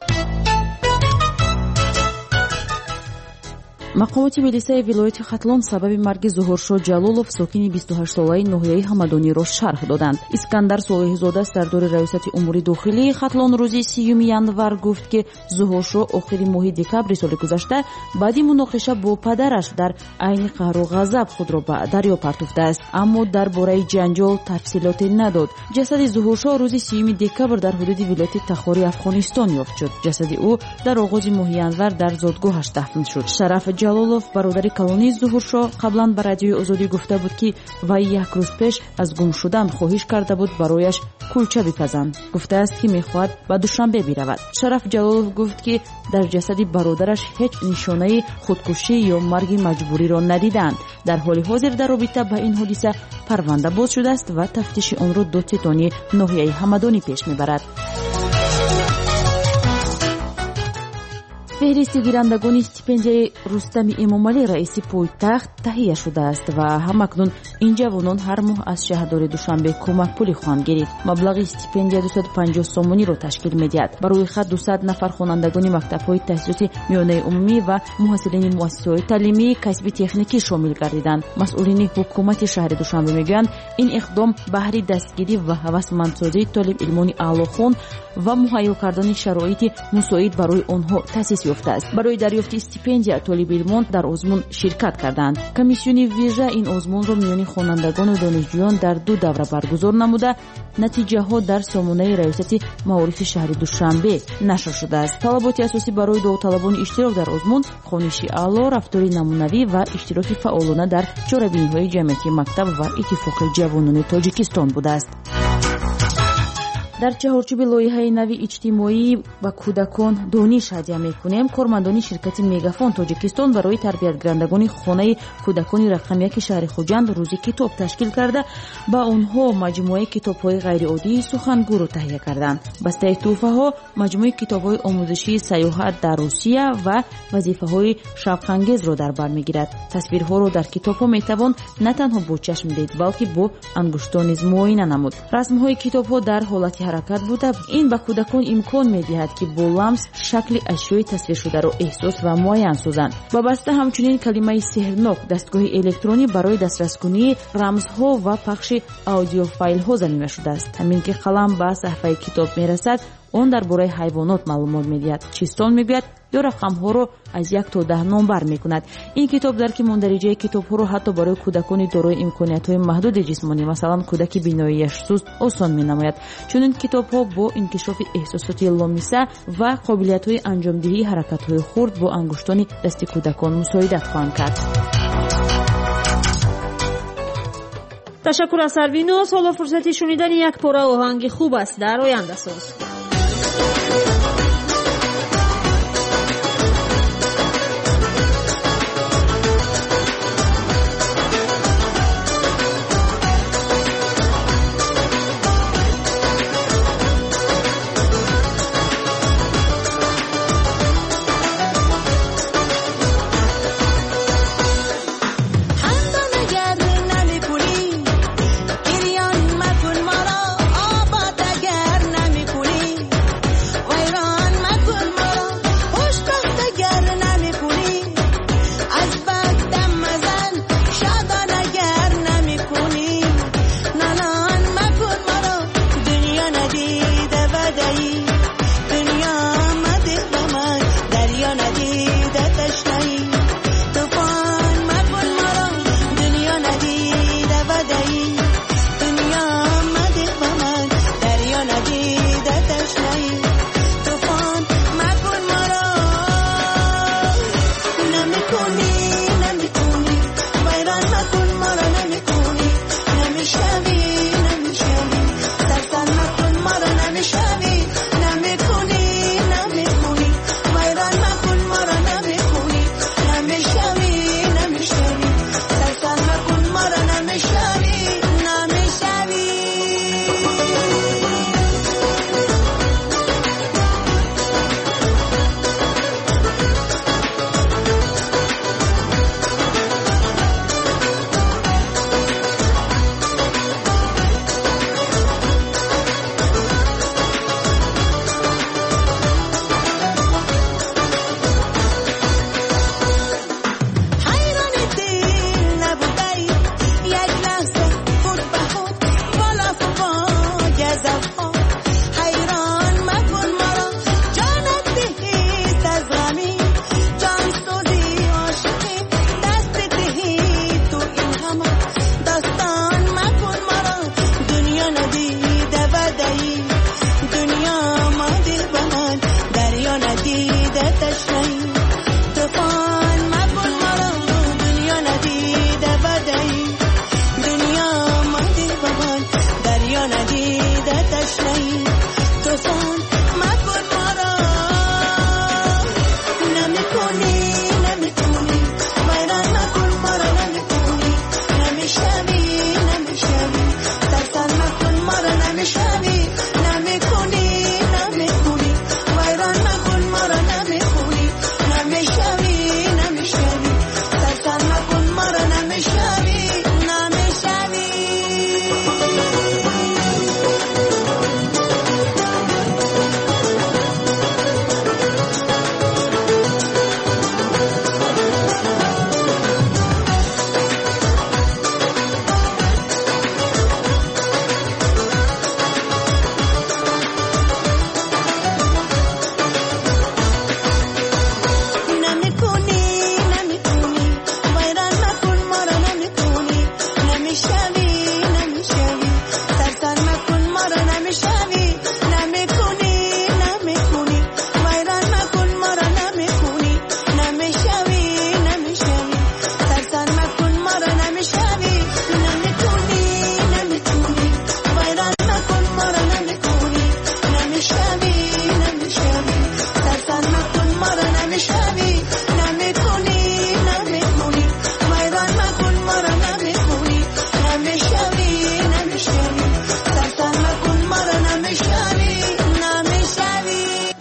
مقامات مилисияи вилояти хатлон сабаби марги зуҳуршо ҷалолов сокини 28 солаи ноҳияи ҳамадониро шарҳ доданд. искандар солиҳизода сардори раёсати умури дохилии хатлон рӯзи 30 январ гуфт ки зуҳуршо охири моҳи декабри соли гузашта баъди муноқиша бо падараш дар айни қаҳру ғазаб худро ба дарё партофтааст, аммо дар бораи ҷанҷол тафсилоте надод. ҷасади зуҳуршо рӯзи 30 декабр дар ҳудуди вилояти тахори афғонистон ёфт шуд. ҷасади ӯ дар оғози моҳи январ дар зодгоҳаш дафн шуд. шараф ҷалолов бародари калони зуҳуршо қаблан ба радиои озодӣ гуфта буд ки вай як рӯз пеш аз гум шудан хоҳиш карда буд барояш кулча бипазанд. гуфтааст ки мехоҳад ба душанбе биравад. шараф ҷалолов гуфт ки дар ҷасади бародараш ҳеҷ нишонаи худкушӣ ё марги маҷбуриро надиданд. дар ҳоли ҳозир дар робита ба ин ҳодиса парванда боз шудааст ва тафтиши онро додситони ноҳияи ҳамадонӣ пеш мебарад. феҳристи гирандагони стипендияи рустами эмомалӣ раиси пойтахт таҳия шудааст ва ҳамакнун ин ҷавонон ҳар моҳ аз шаҳрдори душанбе кӯмакпулӣ хоҳанд гирифт. маблағи стипендия 250 сомониро ташкил медиҳад. ба рӯи хат 200 нафар хонандагони мактабҳои таҳсилоти миёнаи умумӣ ва муҳассилини муассисаҳои таълимии касби техникӣ шомил гардиданд. масъулини ҳукумати шаҳри душанбе мегӯянд ин иқдом баҳри дастгирӣ ва ҳавасмандсозии толибилмони аълохон ва муҳайё кардани шароити мусоид барои онҳо таъсис ёфтааст. барои дарёфти стипендия толибилмон дар озмун ширкат карданд. комиссиони вижа ин озмунро миёни хонандагону донишҷӯён дар 2 давра баргузор намуда натиҷаҳо дар сомонаи раёсати маорифи шаҳри душанбе нашр шудааст. талаботи асосӣ барои довталабони иштирок дар озмун хониши аъло, рафтори намунавӣ ва иштироки фаъолона дар чорабиниҳои ҷамъиятии мактаб ва иттифоқи ҷавонони тоҷикистон будааст. дар чаҳорчӯби лоиҳаи нави иҷтимоӣ ба кӯдакон дониш ҳадия мекунем. кормандони ширкати мегафон тоҷикистон барои тарбиятгирандагони хонаи кӯдакони рақами 1 шаҳри хуҷанд рӯзи китоб ташкил карда ба онҳо маҷмӯаи китобҳои ғайриоддии сухангӯро таҳия карданд. бастаи тӯҳфаҳо маҷмӯи китобҳои омӯзишии саёҳат дар русия ва вазифаҳои шавқангезро дар бар мегирад. тасвирҳоро дар китобҳо метавон на танҳо бо чашм дид, балки бо ангуштон низ муоина намуд. расмҳои китобҳо дар ҳолати حرکت بوده. این به کودکان امکان می‌دهد که با لمس شکل اشیاء تصویر شده را احساس و معین سازند. وابسته همچنین کلمه سحرناک دستگاه الکترونی برای دسترس کنی رمزها و پخش آدیو فایل ها زمینه شده است. همین که قلم به صفحه کتاب میرسد، اون درباره حیوانات معلومات میدهد، چیستان میگوید یا رقم ها رو از 1 تا 10 نمبر میکند. این کتاب در که مندرجه کتاب ها رو حتی برای کودکان دارای امکانیت های محدود جسمانی، مثلا کودک بیناییش سست، آسان مینماید. چون این کتاب ها با انکشاف احساسات لامسه و قابلیت های انجام دهی حرکت های خرد با انگشتان دست کودکان مساعدت خواهند کرد. تشکر از سروینوس. حالا فرصتی شنیدن یک پاره آهنگ خوب است در آینده ساز. وای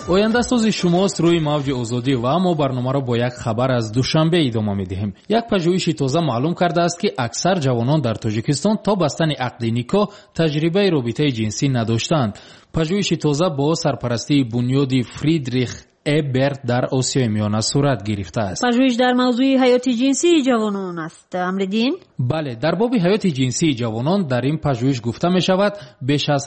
ояндасози шумост рӯи мавҷи озодӣ ва мо барномаро бо як хабар аз душанбе идома медиҳем. як пажӯҳиши тоза маълум кардааст ки аксар ҷавонон дар тоҷикистон то бастани ақди никоҳ таҷрибаи робитаи ҷинсӣ надоштаанд. пажӯҳиши тоза бо сарпарастии бунёди Фридрих Эберт дар Осиёи Миёна сурат гирифтааст. пажӯҳиш дар мавзӯи ҳаёти ҷинсии ҷавонон аст. Амриддин? бале, дар боби ҳаёти ҷинсии ҷавонон дар ин пажӯҳиш гуфта мешавад беш аз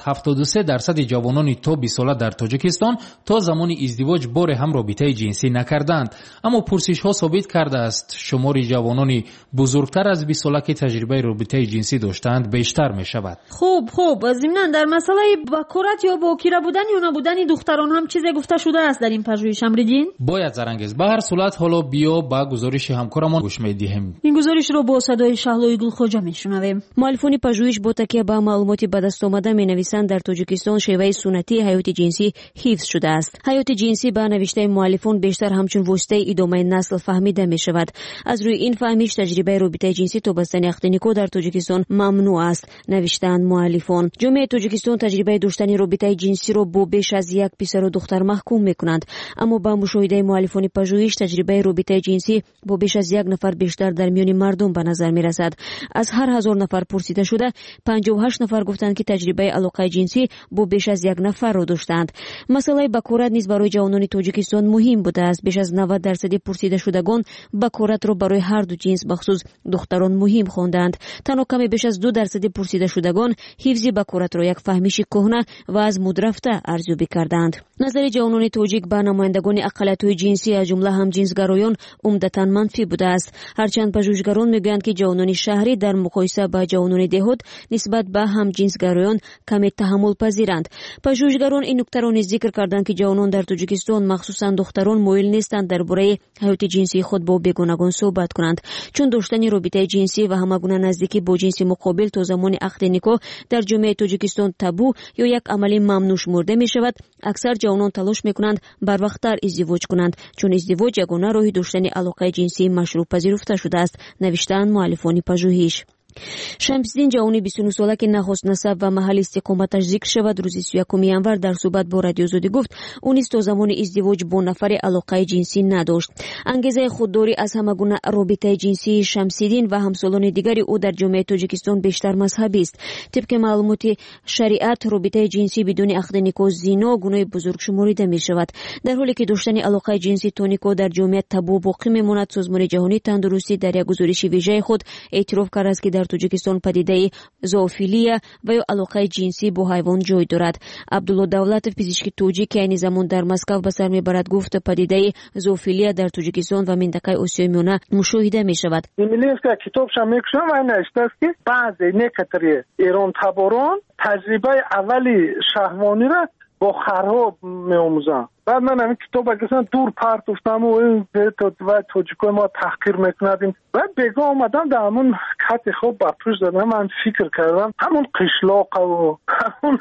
73% ҷавонони то 20 сола дар Тоҷикистон то замони издивоҷ боре ҳам робитаи ҷинсӣ накарданд. аммо пурсишҳо собит кардааст шумори ҷавонони бузургтар аз 20 сола ки таҷрибаи робитаи ҷинсӣ доштаанд бештар мешавад. хуб зимнан дар масъалаи бакорат ё бокира будан ё набудани духтарон ҳам чизе гуфта шудааст дар ин пажӯҳиш. Амриддин? бояд зарангез. ба ҳар сурат ҳоло биё ба гузориши ҳамкорамон гӯш медиҳем. ин гузоришро бо садои Шаҳлои Гулхоҷа мешунавем. муаллифони пажӯҳиш бо такя ба маълумоти ба дастомада менависанд дар Тоҷикистон шеваи суннатии ҳаёти ҷинсӣ ҳифз шудааст. ҳаёти ҷинсӣ ба навиштаи муаллифон бештар ҳамчун воситаи идомаи насль фаҳмида мешавад. аз рӯи ин фаҳмиш таҷрибаи робитаи ҷинсӣ то бастани ақди никоҳ дар Тоҷикистон мамнӯъ аст, навиштаанд муаллифон. ҷомеаи Тоҷикистон таҷрибаи доштани робитаи ҷинсиро бо беш аз як писару духтар маҳкум мекунанд. аммо ба мушоҳидаи муаллифони пажӯҳиш таҷрибаи робитаи ҷинсӣ бо беш аз як нафар бештар дар миёни мардум ба назар мерасад. аз ҳар 1000 нафар пурсида шуда 58 нафар гуфтанд ки таҷрибаи алоқаи ҷинсӣ бо беш аз як нафарро доштанд. масъалаи бакорат низ барои ҷавонони Тоҷикистон муҳим будааст. беш аз 90% пурсидашудагон бакоратро барои ҳарду ҷинс бахусус духтарон муҳим хондаанд. танҳо каме беш аз 2% пурсидашудагон ҳифзи бакоратро як фаҳмиши кӯҳна ва аз муд рафта арзёбӣ карданд. назари ҷавонони тоҷик ба намояндагони ақалиятҳои ҷинсӣ аз ҷумла ҳамҷинсгароён умдатан манфӣ будааст. ҳарчанд пажӯҳишгарон мегӯянд ки ҷавонони шаҳрӣ дар муқоиса ба ҷавонони деҳот нисбат ба ҳамҷинсгароён каме таҳаммулпазиранд. пажӯҳишгарон ин нуктаро низ зикр карданд ки ҷавонон дар Тоҷикистон махсусан духтарон моил нестанд дар бораи ҳаёти ҷинсии худ бо бегонагон суҳбат кунанд, чун доштани робитаи ҷинсӣ ва ҳамагуна наздикӣ бо ҷинси муқобил то замони ақди никоҳ дар ҷомеаи Тоҷикистон табу ё як амали мамнӯъ шумурда мешавад. аксар ҷавонон талош мекунанд барвақттар издивоҷ кунанд, чун издивоҷ ягона роҳи доштани алоқаи ҷинсии машрӯъ пазируфта шудааст, навиштаанд муаллифони пажӯҳиш. Шамсиддин ҷавони 29 сола ки нахост насаб ва маҳалли истиқоматаш зикр шавад, рӯзи 31 январ дар суҳбат бо Радиозодӣ гуфт ӯ низ то замони издивоҷ бо нафаре алоқаи ҷинсӣ надошт. ангезаи худдорӣ аз ҳама гуна робитаи ҷинсии Шамсиддин ва ҳамсолони дигари ӯ дар ҷомеаи Тоҷикистон бештар мазҳабист. тибқи маълумоти шариат робитаи ҷинсӣ бидуни ақди никоҳ зино гуноҳи бузург шуморида мешавад. дар ҳоле ки доштани алоқаи ҷинсӣ то никоҳ дар ҷомеа табу боқӣ мемонад, созмони ҷаҳонии тандурустӣ дар як гузориши вижаи худ эътироф кардааст ки дар Тоҷикистон падидаи зоофилия ва ё алоқаи ҷинсӣ бо ҳайвон ҷой дорад. Абдулло Давлатов, пизишки тоҷик ки айни замон дар Москав ба сар мебарад, гуфт падидаи зоофилия дар Тоҷикистон ва минтақаи Осиёи Миёна мушоҳида мешавад. Инглизка китобша мекушам ай навиштааст ки баъзе некоторые эронтаборон таҷрибаи аввали шаҳвониро бо харҳо меомӯзанд. بعد من همین کتاب اگه دور پرت گفتم و این و توجیکای ما تحقیر میکنادیم و بگاه آمدم در همون خط خواب بپوش دادم من فکر کردم همون قشلاق و همون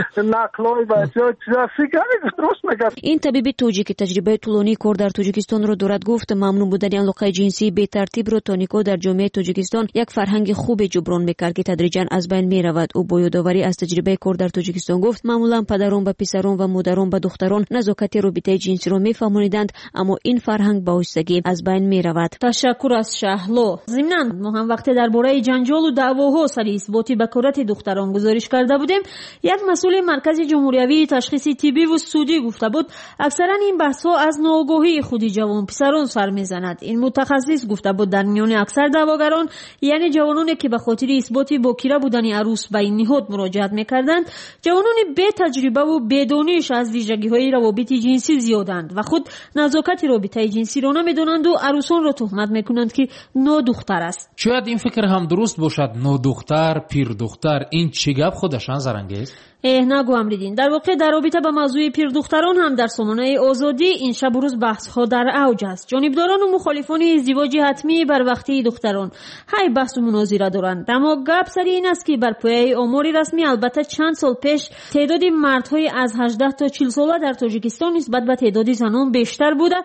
نقلای بچه ها چیزا فکر درست میگم. این طبیب توجیک تجربه طولانی کار در توجیکستان رو دارد گفت ممنوع بودن علاقه جنسی به ترتیب رو تونیکو در جامعه توجیکستان یک فرهنگ خوب جبران میکرد که تدریجا از بین میرود. او با یادآوری از تجربه کار در توجیکستان گفت معمولا پدران و پسران و مادران به دختران نزاکت رابطه جنسی رو میفهموندند، اما این فرهنگ با آهستگی از بین میرود. تشکر از شهلا. ضمناً ما هم وقتی درباره جنجال و دعواها سر اثبات بکارت دختران گزارش کرده بودیم، یک مسئول مرکز جمهوری تشخیص طبی و سودی گفته بود اکثرا این بحث‌ها از ناآگاهی خود جوان پسران سر میزند. این متخصص گفته بود در میان اکثر دعواگران، یعنی جوانانی که به خاطر اثبات باکره بودن عروس به این نهاد مراجعت میکردند، جوانان بی تجربه و بدانش از ویژگی‌های روابط جنسی زیادند و خود نزاکت رابطه جنسی را نمیدونند و عروسان را تهمت میکنند که نودختر است. شاید این فکر هم درست باشد، نودختر، پیر دختر، این چه گپ خودشان زرنگیست؟ نگو امریدین. در واقع در رابطه با موضوع پیر دختران هم در سامانه آزادی این شب و روز بحث ها در اوج است. جانبداران و مخالفان ازدواج حتمی بر وقتی دختران های بحث و مناظره دارند، اما گپ سر این است که بر پایه آمار رسمی البته چند سال پیش تعداد مردهای از 18 تا 40 ساله در تاجیکستان نسبت به تعداد زنان بیشتر بوده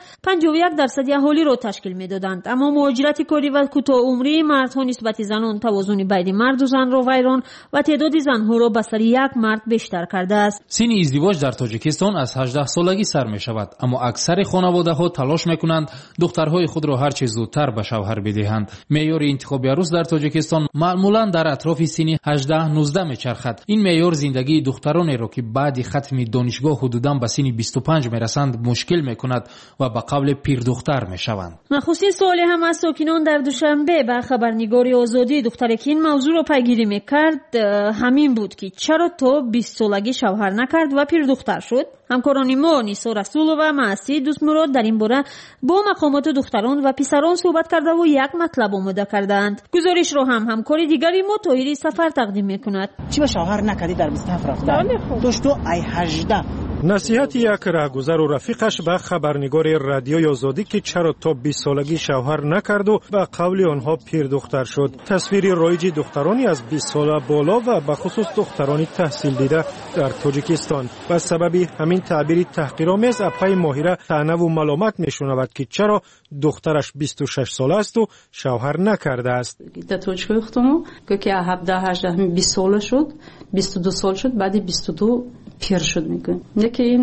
51% اهالی را تشکیل میدادند، اما مهاجرت کاری و کوتاه عمری مردها نسبت زنان توازن بین مرد و زن را ویران و تعداد زنها را به سر یک مرد بیشتر کرده است. سن ازدواج در تاجیکستان از 18 سالگی سر می شود، اما اکثر خانواده ها تلاش میکنند دخترهای خود را هر چه زودتر به شوهر بدهند. معیار انتخاب عروس در تاجیکستان معمولا در اطراف سن 18-19 میچرخد. این معیار زندگی دخترانی را که بعد ختم دانشگاه حدوداً به سن 25 میرسند مشکل میکند و به قول پیر دختر میشوند. نخستین سوالی هم از ساکنان در دوشنبه به خبرنگاری آزادی دختری که این موضوع را پیگیری میکرد همین بود که چرا تا 20 سالگی شوهر نکرد و پیر دختر شد. همکاران ما نیسا رسول و معصی دوست مراد در این باره با مقامات دختران و پسران صحبت کرده و یک مطلب آماده کردند. گزارش را هم همکار دیگری ما طاهری سفر تقدیم میکند. چی به شوهر نکردی در 27 رفتن؟ دوست تو ای 18. نصیحت یک رهگذر و رفیقش به خبرنگار رادیوی آزادی که چرا تا 20 سالگی شوهر نکرد و به قول آنها پیر دختر شد. تصویر رایج دخترانی از 20 ساله بالا و به خصوص دخترانی تحصیل دیده در تاجیکستان به سبب همین تعبیر تحقیرآمیز اپای ماهره طعنه و ملامت میشنود که چرا دخترش 26 ساله است و شوهر نکرده است. در تاجیکستان که 17-18 20 ساله شد، 22 سال شد، بعد 22 پیر شد میگن. یکی این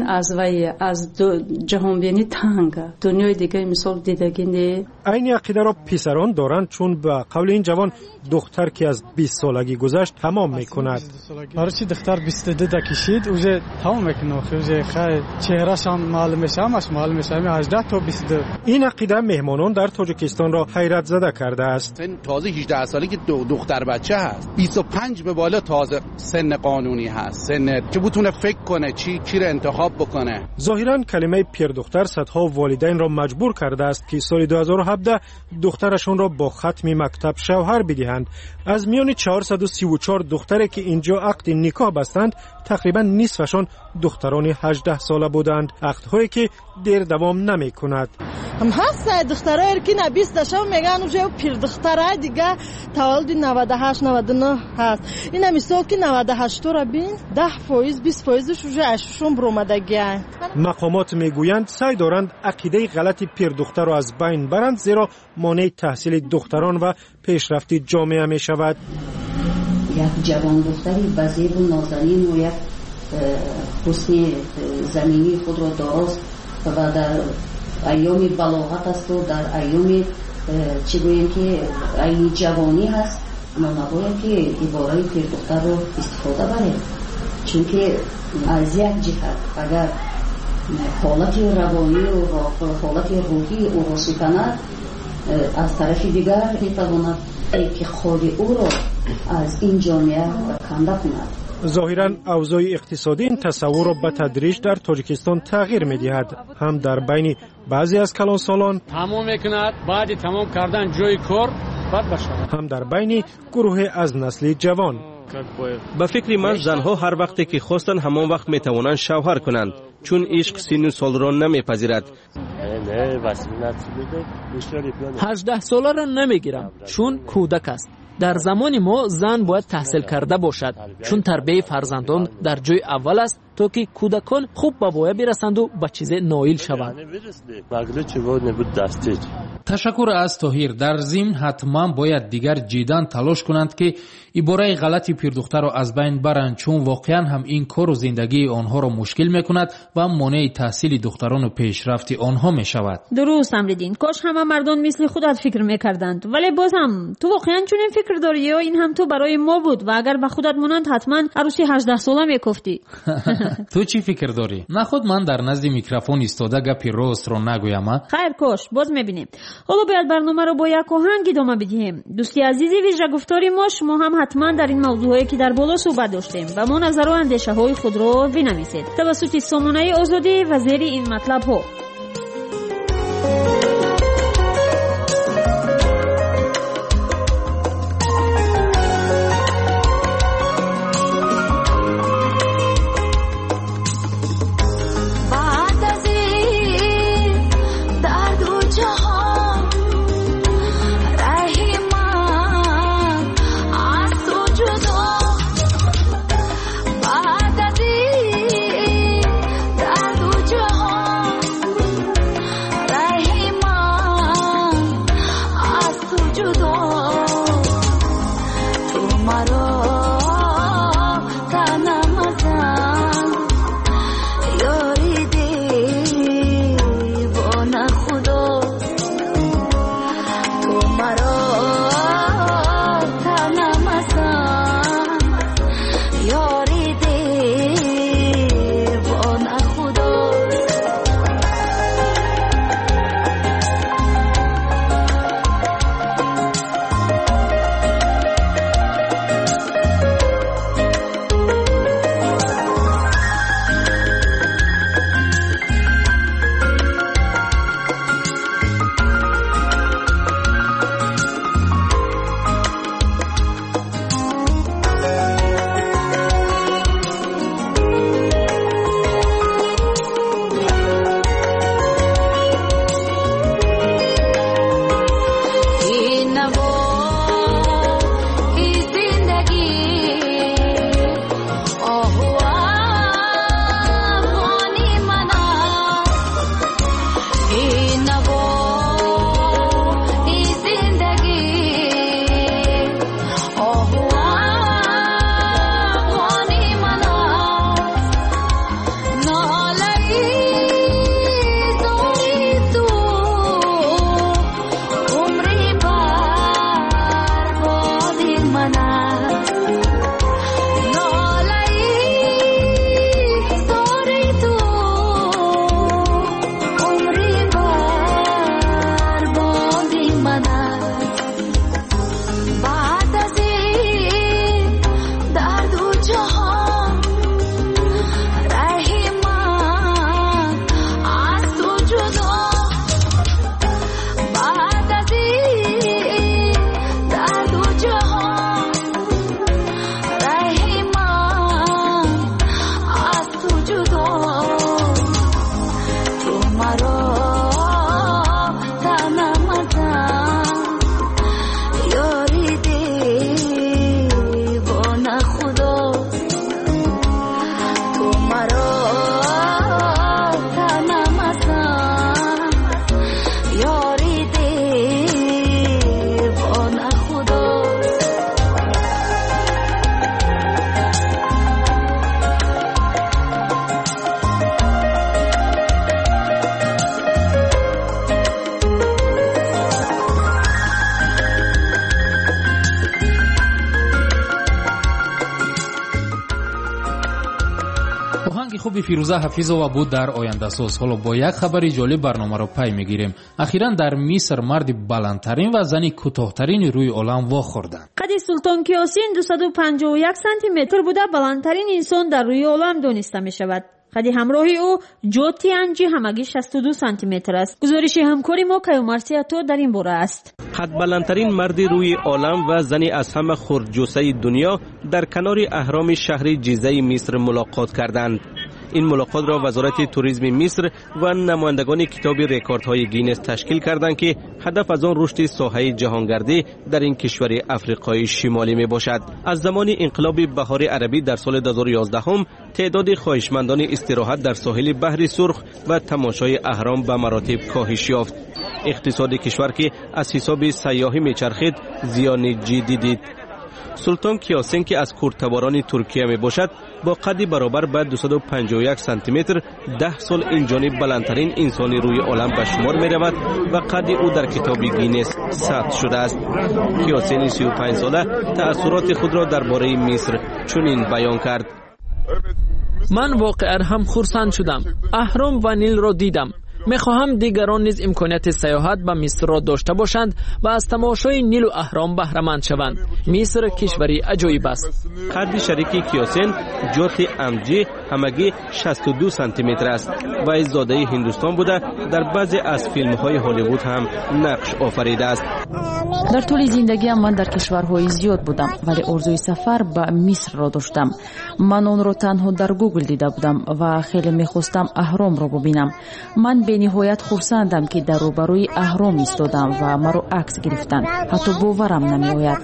از جهان بینی تنگه، دنیای دیگه مثال دیدگی نه. این عقیده را پسران دارند چون به قول این جوان دختر که از 20 سالگی گذشت تمام میکند. برای چی دختر 22 کشید اوجه تمام میکنه، اوجه خیر چهرهش هم معلوم میشه، همش معلوم میشه. 18 تا 22. این عقیده مهمانان در تاجیکستان را حیرت زده کرده است. تازه 18 ساله که دختر بچه هست، 25 به بالا تازه سن قانونی هست، سن که بتونه فکر کنه کی را انتخاب بکنه. ظاهرا کلمه پیر دختر صدها والدین را مجبور کرده است که سال 2017 دخترشون را با ختم مکتب شوهر بدهند. از میان 434 دختری که اینجا عقد نکاح بستند تقریبا نصفشان دختران 18 ساله بودند، عقدهایی که دیر دوام نمی کند. هم هست دخترای که 20 شو میگن اوجه پیر دختره دیگه تولد 98 99 هست. اینا مثال که 98 را بین 10% 20% اوجه اششون برآمدگی. مقامات میگویند سعی دارند عقیده غلط پیر دختر را از بین برند، زیرا مانع تحصیل دختران و پیشرفت جامعه می شود. یک جوان دختری بزیب و نازنین و یک حسن زمینی خود را دارست و در ایام بلاغت است و در ایام چی گویم که این جوانی هست، ما نباید که عباره پیر دختر را استفاده بریم، چون که از یک جهت اگر حالت روانی و حالت روحی او را شکند، از طرف دیگر میتواند اعتقاد او را از این جامعه کنده کند. ظاهراً اوضاع اقتصادی این تصور را به تدریج در تاجیکستان تغییر می‌دهد، هم در بین بعضی از کلانسالان تمام میکند، بعد تمام کردن جای کار بعد بشود، هم در بین گروه از نسل جوان. به فکر من زنها هر وقتی که خواستن همان وقت میتوانند شوهر کنند، چون عشق سن و سال را نمیپذیرد. 18 ساله را نمیگیرم چون کودک است. در زمان ما زن باید تحصیل کرده باشد، چون تربیت فرزندان در جای اول است تا که کودکان خوب به وایه برسند و به چیز نائل شوند. تشکر از طاهر. در ضمن حتما باید دیگر جداً تلاش کنند که عباره غلطی پیردختر را از بین برند، چون واقعا هم این کار و زندگی آنها را مشکل میکند و مانع تحصیل دختران و پیشرفت آنها میشود. درست امریدین، کاش همه مردان مثل خودت فکر میکردند، ولی بازم تو واقعا چنین فکر داری یا این هم تو برای ما بود و اگر به خودت مانند حتما عروسی 18 ساله میگفتی؟ تو چی فکر داری؟ نه خود من در نزد میکروفون ایستاده گپی راست را نگویم. خیر کاش باز میبینیم. حالا باید برنامه رو با یک آهنگ ادامه بدیم. دوستی عزیزی، ویژه گفتاری ما شما هم حتما در این موضوعی که در بالا صحبت داشتیم و ما نظر و اندیشه های خود را بنویسید توسط سامانه آزادی و زیر این مطلب ها. بعد از این در دو جهان کمک خوبی فیروزه حفیظова بود در آینده ساز. حالا با یک خبری جالب برنامه را پی میگیریم. اخیراً در مصر مرد بلندترین و زنی کوتاهترین روی عالم واخوردند. قدی سلطان کیاسین 251 سانتی متر بوده بلندترین انسان در روی عالم دانسته می شود. قدی همراهی او جو تیانجی همگی 62 سانتی متر است. گزارش همکاری ما کیومرسی تو در این باره است. قد بلندترین مرد روی عالم و زنی از همه خردجوسه دنیا در کنار اهرام شهر جیزه مصر ملاقات کردند. این ملاقات را وزارت توریسم مصر و نمایندگان کتاب رکوردهای گینس تشکیل کردند که هدف از آن رشد ساحه جهانگردی در این کشور افریقای شمالی می باشد. از زمان انقلاب بهار عربی در سال 2011 هم تعداد خواهشمندان استراحت در ساحل بحر سرخ و تماشای اهرام به مراتب کاهش یافت. اقتصاد کشور که از حساب سیاحی میچرخید زیان جدی دید. سلطان کیاسین که از کردتباران ترکیه می باشد با قدی برابر به 251 سانتی متر 10 سال این جانب بلندترین انسانی روی عالم به شمار می رود و قد او در کتاب گینس ثبت شده است. کیاسین 35 ساله تأثیرات خود را درباره مصر چنین بیان کرد: من واقعا هم خرسند شدم. اهرام و نیل را دیدم. میخواهم دیگران نیز امکانیت سیاحت به مصر را داشته باشند و از تماشای نیل و اهرام بهره مند شوند. مصر کشوری عجایب است. قد شریک کیاسین جوت امجی همگی 62 سانتی متر است و از زاده هندوستان بوده در بعضی از فیلم های هالیوود هم نقش آفریده است. در طول زندگیم من در کشورهای زیاد بودم ولی آرزوی سفر به مصر را داشتم. من آن را تنها در گوگل دیده بودم و خیلی میخواستم اهرام را ببینم. من به نهایت خرسندم که در روبروی اهرام ایستادم و مرا عکس گرفتند. حتی باورم نمیآید.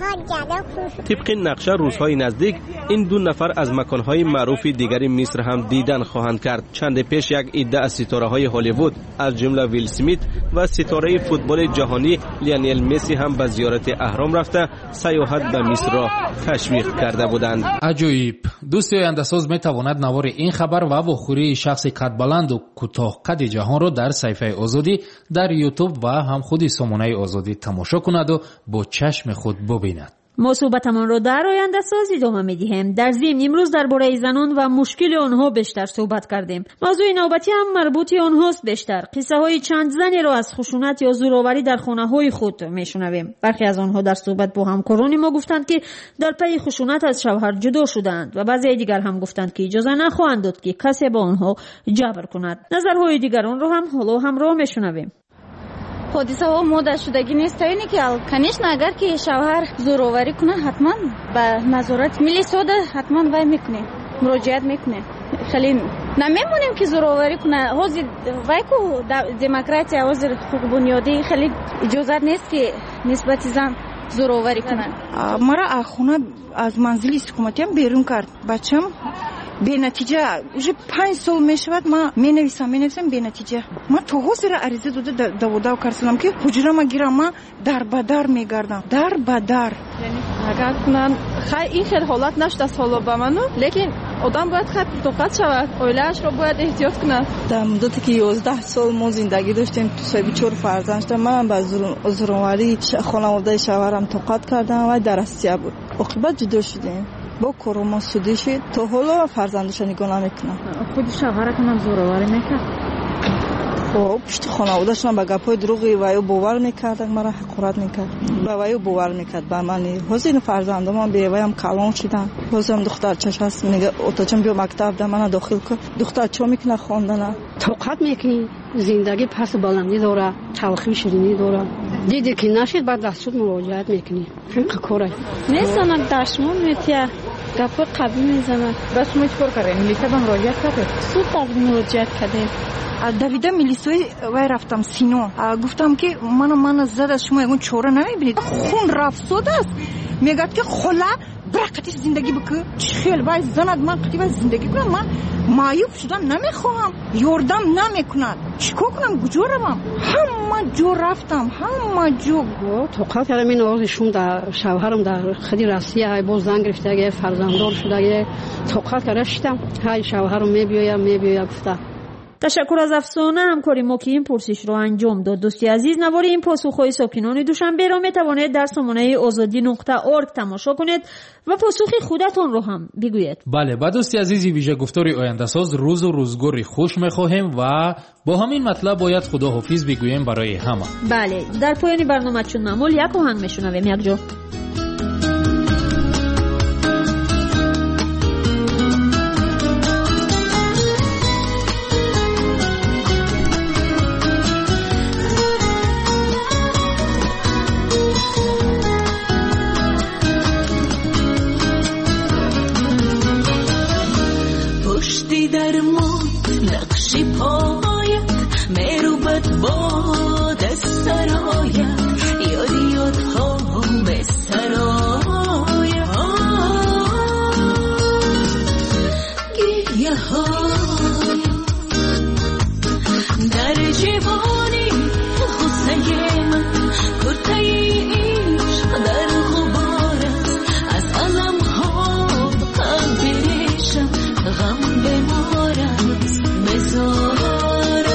طبق نقشه روزهای نزدیک این دو نفر از مکانهای معروف دیگری مصر هم دیدن خواهند کرد. چند پیش یک عده از ستاره‌های هالیوود از جمله ویل اسمیت و ستاره فوتبال جهانی لیونل مسی هم به زیارت اهرام رفته سیاحت به مصر را تشویق کرده بودند. عجیب. دوستی آینده‌ساز میتواند نوار این خبر و واخوری شخص قد بلند و کوتاه قد جهان را در صفحه آزادی در یوتیوب و هم خود سامانه آزادی تماشا کند و با چشم خود ببیند. ما صحبتمان را در آینده ساز ادامه می‌دهیم. در ضمن امروز درباره زنان و مشکل آنها بیشتر صحبت کردیم. موضوع نوبتی هم مربوط آنهاست. بیشتر قصه های چند زنی را از خشونت یا زورآوری در خانه های خود میشنویم. برخی از آنها در صحبت با همکاران ما گفتند که در پی خشونت از شوهر جدا شدند و بعضی دیگر هم گفتند که اجازه نخواهند داد که کسی با آنها جبر کند. نظرهای دیگران را هم حالا همراه میشنویم. حادثه ها مادر شدگی نیست تا اینی که کنیشن اگر که شوهر زورآوری کنه حتما به نظارت ملی سوده حتما وای میکنه مراجعت میکنه. خیلی نمیمونیم که زورآوری کنه. حوزی وای کو دموکراسی حوزی حقوق بنیادی خیلی اجازه نیست که نسبت زن زورآوری کنن. مرا خونه از منزل حکومتی هم بیرون کرد. بچم به نتیجه уже 5 سال میشود ما مینویسم به نتیجه ما تو حوزه عریضه داده کردم که حجره ما گیرم ما در بدر میگردم در بدر. یعنی اگر کنن خیلی این خیلی حالت نشده سالا به منو لیکن آدم باید خیلی توقت شود اویلهش را باید احتیاط کنن. در مدتی که 11 سال ما زندگی داشتیم تو صاحب 4 فرزند شدم. من با زورآوری خانواده شوهرم توقت کردم و در اسیا بود. عاقبت جدا شدیم. با کرونا سوده شد تا حالا فرزندش نگاه نمیکنه. خود شوهرتون هم زورآوری میکرد؟ خب پشت خانواده‌اش هم به گپای دروغی وایو باور میکردن مرا حقارت میکرد. با وایو باور میکرد با من. حسین فرزندم هم به وایم کلام شدن. حسین دختر چش هست میگه اوتاچم بیا مکتب ده من داخل کن. دختر چه میکنه خواندن؟ توقت میکنی زندگی پس بلندی داره تلخی شیرینی داره. دیدی که نشد بعد دستور مراجعت میکنی. همین کاره. نیستن دشمن میتیه. گپ قبلی میزنه. بس شما چیکار کردین؟ میلیته به مراجعت کردید؟ سود در مراجعت کردیم. دویده میلیسوی وای رفتم سینو. گفتم که من زد از شما اون چوره نمیبینید. خون رفت سود است. میگد که خلا برقتی زندگی بکن. خیلی وای زند من قتی وای زندگی کنم. من معیوب شدن نمیخواهم. یاردم نمیکند. چیکار کنم کجا روم؟ همه جو رفتم. همه جو. توقف کردم این آوازشون در شوهرم در خدی راسیه باز زنگ گرفته اگه فرزنددار شده اگه توقف کردم شدم. های شوهرم میبیایم گفته. تشکر از افسانه همکاری ما که این پرسش رو انجام داد. دوستی عزیز، نوار این پاسخهای ساکنان دوشنبه را میتوانید در سامانه azadi.org تماشا کنید و پاسخ خودتون رو هم بگویید. بله، با دوستی عزیزی ویژه گفتاری آینده ساز روز و روزگاری خوش میخواهیم و با همین مطلب باید خداحافظ بگوییم برای همه. بله، در پایان برنامه چون معمول یک آهنگ میشنویم. یک جو در ما نقشی پایت مروبت با دست سرایت یادی یادها به سرایت گریه های در جوانی خسته من کرته عشق در غبارت از علم ها قبرشم غم بمارد بزارد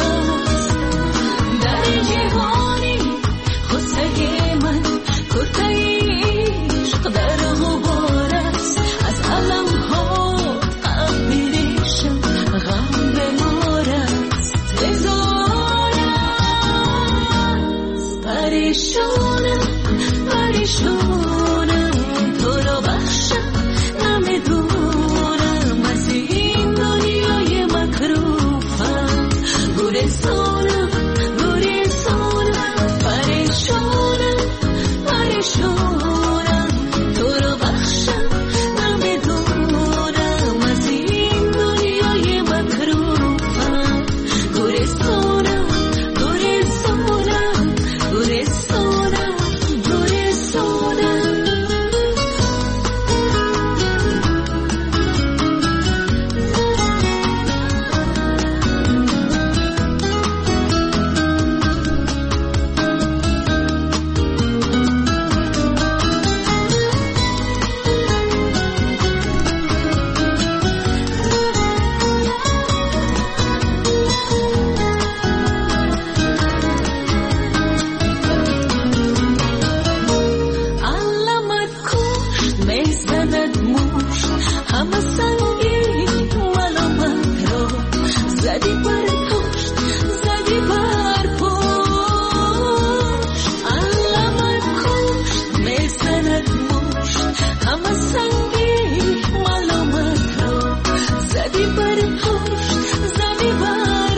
در جوانی خسته من کرته عشق در غبارت از علم ها قبرشم غم بمارد بزارد پریشانم پریشانم تو را بخشم نمیدونم از این دنیای مکروفم گورستانم گورستانم پریشانم پریشانم تو را بخشم نمیدونم از این دنیای مکروفم گورستانم گورستانم گورستانم گورستانم علمت کشت میزند موش همه سنگی علمت را زدی بر پشت زدی بر پشت علمت کشت میزند موش همه سنگی علمت را زدی بر پشت زدی بر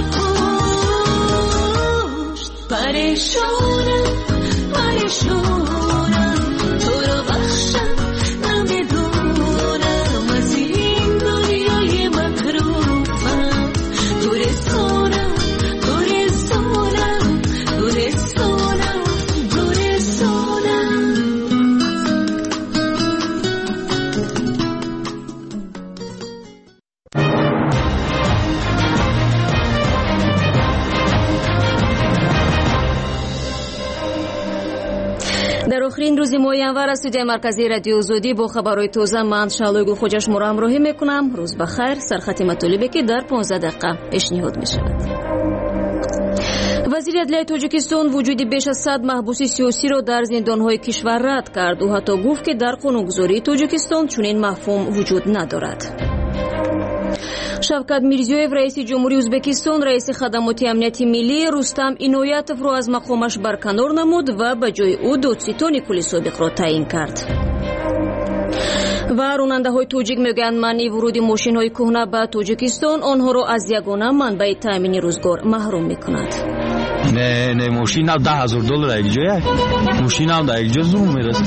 پشت پریشانم پریشانم تو را بخشم نمیدونم از این دنیای مکروفم گورستانم گورستانم گورستانم گورستانم در آخرین روز ماه январ از استودیوی مرکزی رادیو آزادی با خبرهای تازه من شعله گلخوجه شما را همراهی میکنم. روز بخیر. سرخط مطالبی که در 15 دقیقه پیشنهاد میشود. وزیر عدلیه تاجیکستان وجود بیش از 100 محبوس سیاسی را در زندانهای کشور رد کرد و حتی گفت که در قانونگذاری تاجیکستان چنین مفهوم وجود ندارد. شавкат мирзиёев раиси ҷумҳурии ӯзбекистон раиси хадамоти амнияти миллӣ рустам иноятовро аз мақомаш барканор намуд ва ба ҷои ӯ додситони кули собиқро таъин кард. ва ронандаҳои тоҷик мегӯянд манъи вуруди мошинҳои кӯҳна ба тоҷикистон онҳоро аз ягона манбаи таъмини рӯзгор маҳрум мекунад. не мошинам $10,000 якҷоя мошинам дар якҷо зулм мерасад.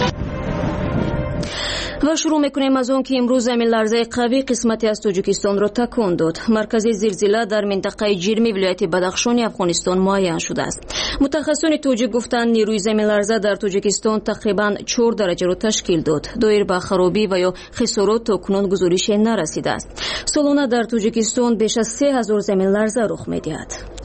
و شروع میکنیم از اون که امروز زمین لرزه قوی قسمتی از تاجیکستان را تکان داد. مرکز زلزله در منطقه جرمی ولایت بدخشان افغانستان معین شده است. متخصصان تاجیک گفتند نیروی زمین لرزه در تاجیکستان تقریبا 4 درجه را تشکیل داد. دایر به خرابی و یا خسارات تاکنون گزارش نرسیده است. سالانه در تاجیکستان بیش از 3000 زمین لرزه رخ میدهد.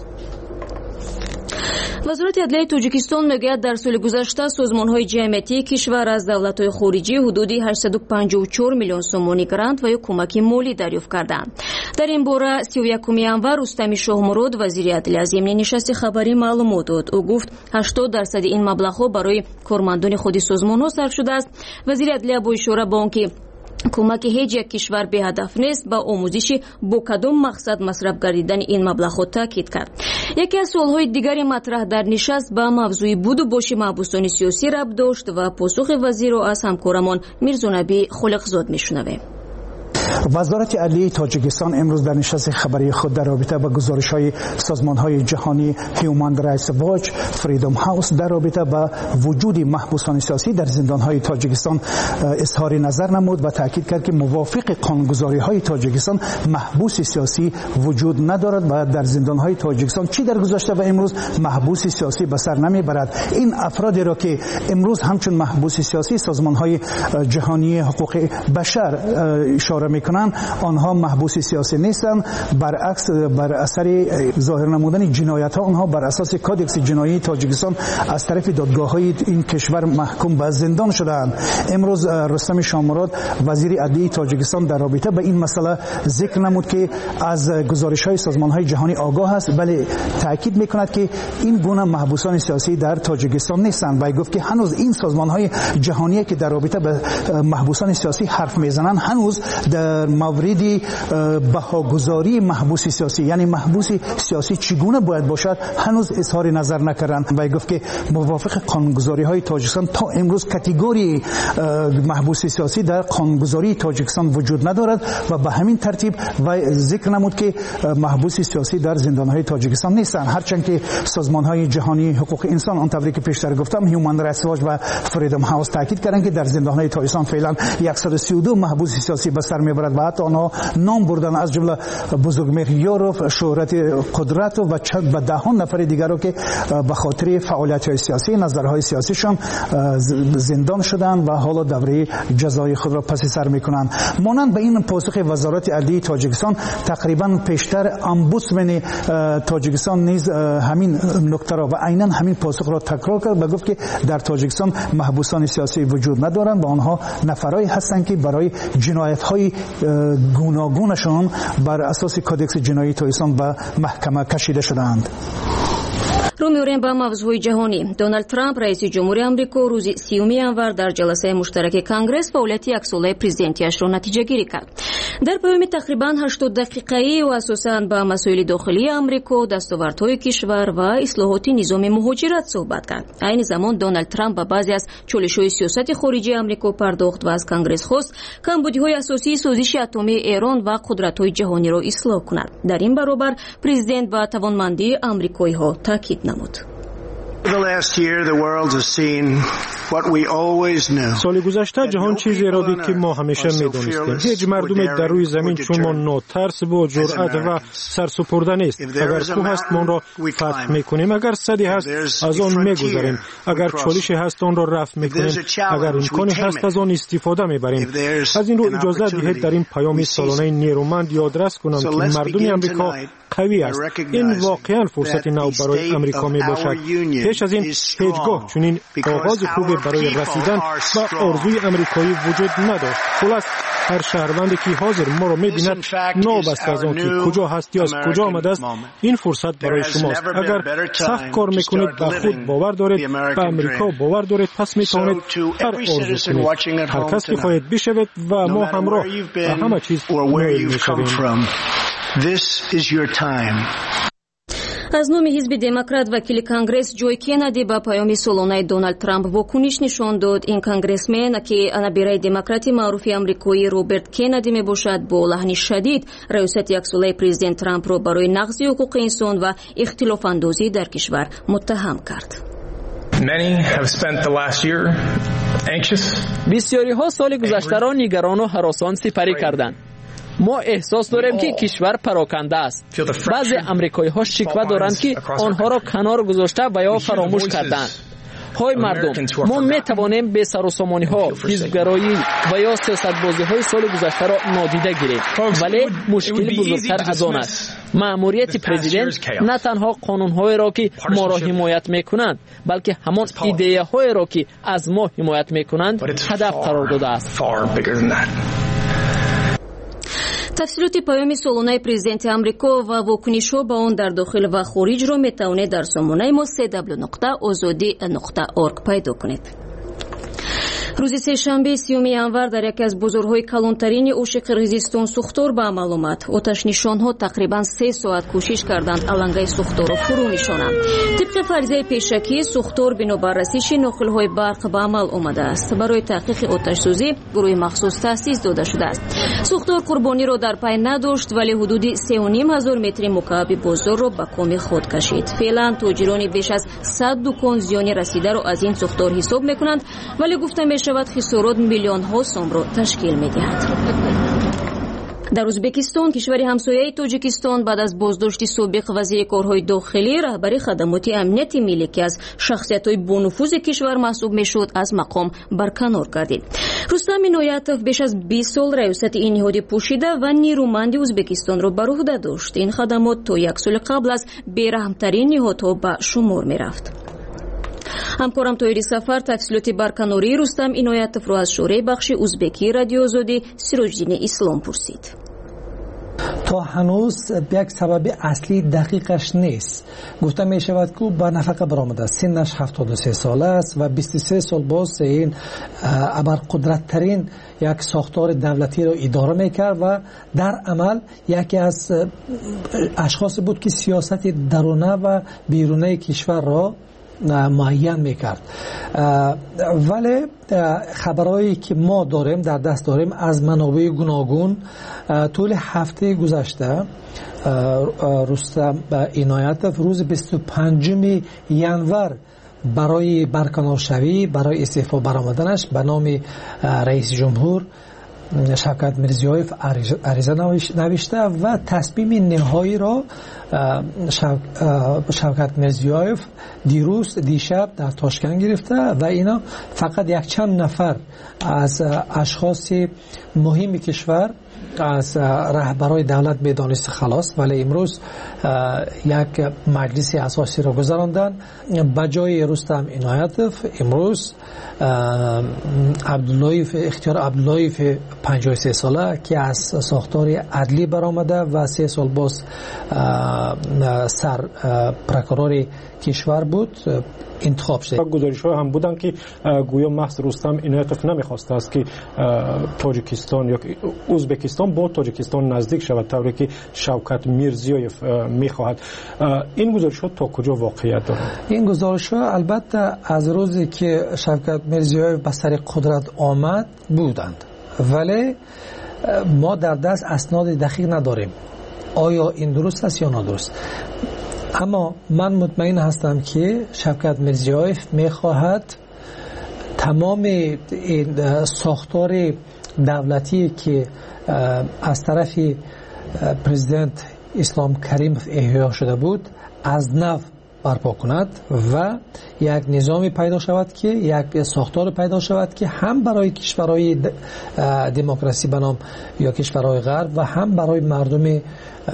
وزارت عدلیه تاجیکستان میگوید در سال گذشته سازمان‌های جمعیتی کشور از دولت‌های خارجی حدودی 854 میلیون سومانی گرانت و یا کمک مالی دریافت کردند. در این باره 31 январ رستمی شاهمراد وزیر عدلیه از ضمن نشست خبری معلومات داد. او گفت 80% این مبلغها برای کارمندان خود سازمان‌ها صرف شده است. وزیر عدلیه با اشاره به آنکه کمک هیچ یک کشور به هدف نیست با آموزش با کدام مقصد مصرف گردیدن این مبلغ تاکید کرد. یکی از سوالهای دیگری مطرح در نشست با موضوع بود و باش محبوسان سیاسی ربط داشت و پاسخ وزیر را از همکارمان میرزا نبی خلقزاد میشنویم. وزارت عدلیه تاجیکستان امروز در نشست خبری خود در رابطه با گزارش‌های سازمان‌های جهانی هیومن رایتس واچ، فریدم هاوس در رابطه با وجود محبوسان سیاسی در زندان‌های تاجیکستان اظهار نظر نمود و تاکید کرد که موافق قانون‌گذاری‌های تاجیکستان محبوس سیاسی وجود ندارد و در زندان‌های تاجیکستان چی در گذشته و امروز محبوس سیاسی به سر نمیبرد. این افرادی را که امروز همچون محبوس سیاسی سازمان‌های جهانی حقوق بشر اشاره میکنن آنها محبوس سیاسی نیستند، برعکس بر اثر ظاهر نمودن جنایت ها آنها بر اساس کودکس جنایی تاجیکستان از طرف دادگاه‌های این کشور محکوم به زندان شدند. امروز رستم شامراد وزیر عدلیه تاجیکستان در رابطه به این مسئله ذکر نمود که از گزارش‌های سازمان‌های جهانی آگاه است، ولی تاکید میکند که این گونه محبوسان سیاسی در تاجیکستان نیستند و گفت که هنوز این سازمان‌های جهانی که در رابطه به محبوسان سیاسی حرف میزنند هنوز در موردی بهاگذاری محبوس سیاسی یعنی محبوس سیاسی چگونه باید باشد هنوز اظهار نظر نکردند و گفت که موافق قانونگذاری‌های تاجیکستان تا امروز کاتگوری محبوس سیاسی در قانونگذاری تاجیکستان وجود ندارد و به همین ترتیب و ذکر نمود که محبوس سیاسی در زندان‌های تاجیکستان نیستند، هرچند که سازمان‌های جهانی حقوق انسان آنطوری که پیشتر گفتم هیومن رایتس واچ و فریدم هاوس تاکید کردند که در زندان‌های تاجیکستان فعلا 132 محبوس سیاسی به سر میبرد و حتی آنها نام بردن از جمله بزرگمیریاروف، شهرت قدرت و چند و دهان نفر دیگر رو که به خاطر فعالیت‌های سیاسی نظرهای سیاسیشان زندان شدند و حالا دوره جزای خود را پس سر میکنند. مانند به این پاسخ وزارت عدلیه تاجیکستان تقریبا پیشتر امبودسمن تاجیکستان نیز همین نکته را و عیناً همین پاسخ را تکرار کرد و گفت که در تاجیکستان محبوسان سیاسی وجود ندارند و آنها نفرایی هستند که برای جنایت‌های گوناگونشان بر اساس کودکس جنایی تاجیکستان به محکمه کشیده شدند. رو می‌آوریم به موضوع جهانی. دونالد ترامپ رئیس جمهوری آمریکا روز 30 январ در جلسه مشترک کنگره فعالیت یک ساله پرزیدنتی‌اش را نتیجه گیری کرد. در پیام تقریبا 80 دقیقه‌ای و اساساً به مسائل داخلی آمریکا، دستاوردهای کشور و اصلاحات نظام مهاجرت صحبت کرد. این زمان دونالد ترامپ به بعضی از چالش‌های سیاست خارجی آمریکا پرداخت و از کنگره خواست کمبودی‌های اساسی سازش اتمی ایران و قدرت‌های جهانی را اصلاح کند. در این برابر پرزیدنت با توانمندی آمریکایی‌ها تاکید نمود. سال گذشته جهان چیزی را دید که ما همیشه می‌دانستیم. هیچ مردمی در روی زمین چون ما ناترس و جرأت و سرسپرده نیست. اگر کوه هست ما را فتح می‌کنیم، اگر سدی هست از آن می‌گذریم، اگر چالشی هست آن را رفع می‌کنیم، اگر امکانی هست از آن استفاده می‌بریم. از این رو اجازه دهید در این پیام سالانه نیرومند یادرس کنم که مردم آمریکا قوی است. این واقعا فرصت نو برای آمریکا میباشد. پیش از این هیچگاه چنین آغاز خوبی برای رسیدن به آرزوی آمریکایی وجود نداشت. خلاص هر شهروندی که حاضر ما را میبیند نابسته از آن که کجا هست یا از کجا آمده است این فرصت برای شماست. اگر سخت کار میکنید به خود باور دارید، به آمریکا باور دارید، پس میتوانید هر آرزو کنید. هر کس که خواهید بشوید و ما همراه به همه چیز میل میشویم. از نام حزب دموکرات وکیل کنگرس جوی کندی با پیام سالانه دونالد ترامپ واکنش نشان داد. این کنگرسمن که نابرای دموکرات معروف آمریکایی روبرت کندی میباشد با لحن شدید ریاست یک ساله پرزیدنت ترامپ را برای نقض حقوق انسان و اختلاف اندازی در کشور متهم کرد. بسیاری ها سال گذشته را نگران و هراسان سپری کردند. ما احساس داریم که کشور پراکنده است. بعضی آمریکایی ها شکوه دارند که آنها را کنار گذاشته و یا فراموش کردند. های مردم، ما می توانیم به سر و سامانی ها، حزبگرایی و یا سیاست بازی های سال گذشته را نادیده گیریم، ولی مشکل بزرگتر از آن است. مأموریت پرزیدنت نه تنها قانون های را که ما را حمایت می کنند، بلکه همان ایده های را که از ما حمایت می کنند هدف قرار داده است. تفصیلات پیام سالانه پرزیدنت آمریکا و واکنش‌ها به آن در داخل و خارج را می‌توانید در سامانه ما www.azadi.org پیدا کنید. روز سه‌شنبه 30 январ در یکی از بازارهای کلانترین اوش قرغیزستان سوختار به عمل آمد. آتش نشان‌ها تقریباً 3 ساعت کوشش کردند علنگای سوختار را فرو نشانند. طبق فرضیه پیشکی سوختار بنابر رسیدن ناقل‌های برق به عمل آمده است. برای تحقیق آتش‌سوزی گروه مخصوص تأسیس داده شده است. سوختار قربانی را در پی نداشت ولی حدود 3,500 متر مکعب بازار را به کام خود کشید. فعلا تاجران بیش از 100 دکان زیان رسیده را از این سوختار حساب می‌کنند ولی گفته می‌شود خسارات میلیون‌ها سوم را تشکیل می‌دهد. در ازبکستان کشور همسایه تاجیکستان بعد از بازداشت سابق وزیر کارهای داخلی رهبری خدمات امنیتی ملی که از شخصیت‌های بانفوذ کشور محسوب می‌شد از مقام برکنار گردید. رستم اینایتوف بیش از 20 سال ریاست این نهاد پوشیده و نیرومند ازبکستان را بر عهده داشت. این خدمات تا یک سال قبل از بی‌رحم‌ترین نهادها به شمار می‌رفت. همکارم تویری سفر تفصیلات برکناری رستم اینایتوف را از شورای بخش ازبکی رادیو آزادی سیروجدین اسلام پرسید. تا هنوز یک سبب اصلی دقیقش نیست. گفته می شود که با نفقه برآمده است. سنش 73 ساله است و 23 سال باز این ابرقدرت ترین یک ساختار دولتی را اداره میکرد و در عمل یکی از اشخاص بود که سیاست درونه و بیرونه کشور را معین میکرد. ولی خبرهایی که ما داریم در دست داریم از منابع گوناگون طول هفته گذشته رستم اینایتوف روز 25 январ برای برکنار شوی برای استعفا برآمدنش به نام رئیس جمهور شوکت میرزیویف عریضه نوشته و تصمیم نهایی را شوکت میرزیویف دیشب در تاشکند گرفته و اینا فقط یک چند نفر از اشخاص مهم کشور از رهبرای دولت میدانست خلاص ولی امروز یک مجلس اساسی را گذراندن. به جای رستم اینایتوف امروز اختیار عبداللهیف 53 ساله که از ساختار عدلی برآمده و 3 سال باز سر پرکرور کشور بود انتخاب شد. گزارش‌ها هم بودن که گویا محض رستم اینایتوف نمی‌خواسته است که تاجیکستان یا ازبکستان با تاجیکستان نزدیک شود طوری که شوکت میرزیویف می‌خواهد. این گزارش‌ها تا کجا واقعیت دارند؟ این گزارش‌ها البته از روزی که شوکت میرزیویف به سر قدرت آمد بودند ولی ما در دست اسناد دقیق نداریم آیا این درست است یا نادرست. اما من مطمئن هستم که شوکت میرزیویف میخواهد تمام ساختار دولتی که از طرف پرزیدنت اسلام کریموف احیا شده بود از نو برپا کند و یک نظامی پیدا شود که یک ساختار پیدا شود که هم برای کشورهای دموکراسی بنام یا کشورهای غرب و هم برای مردم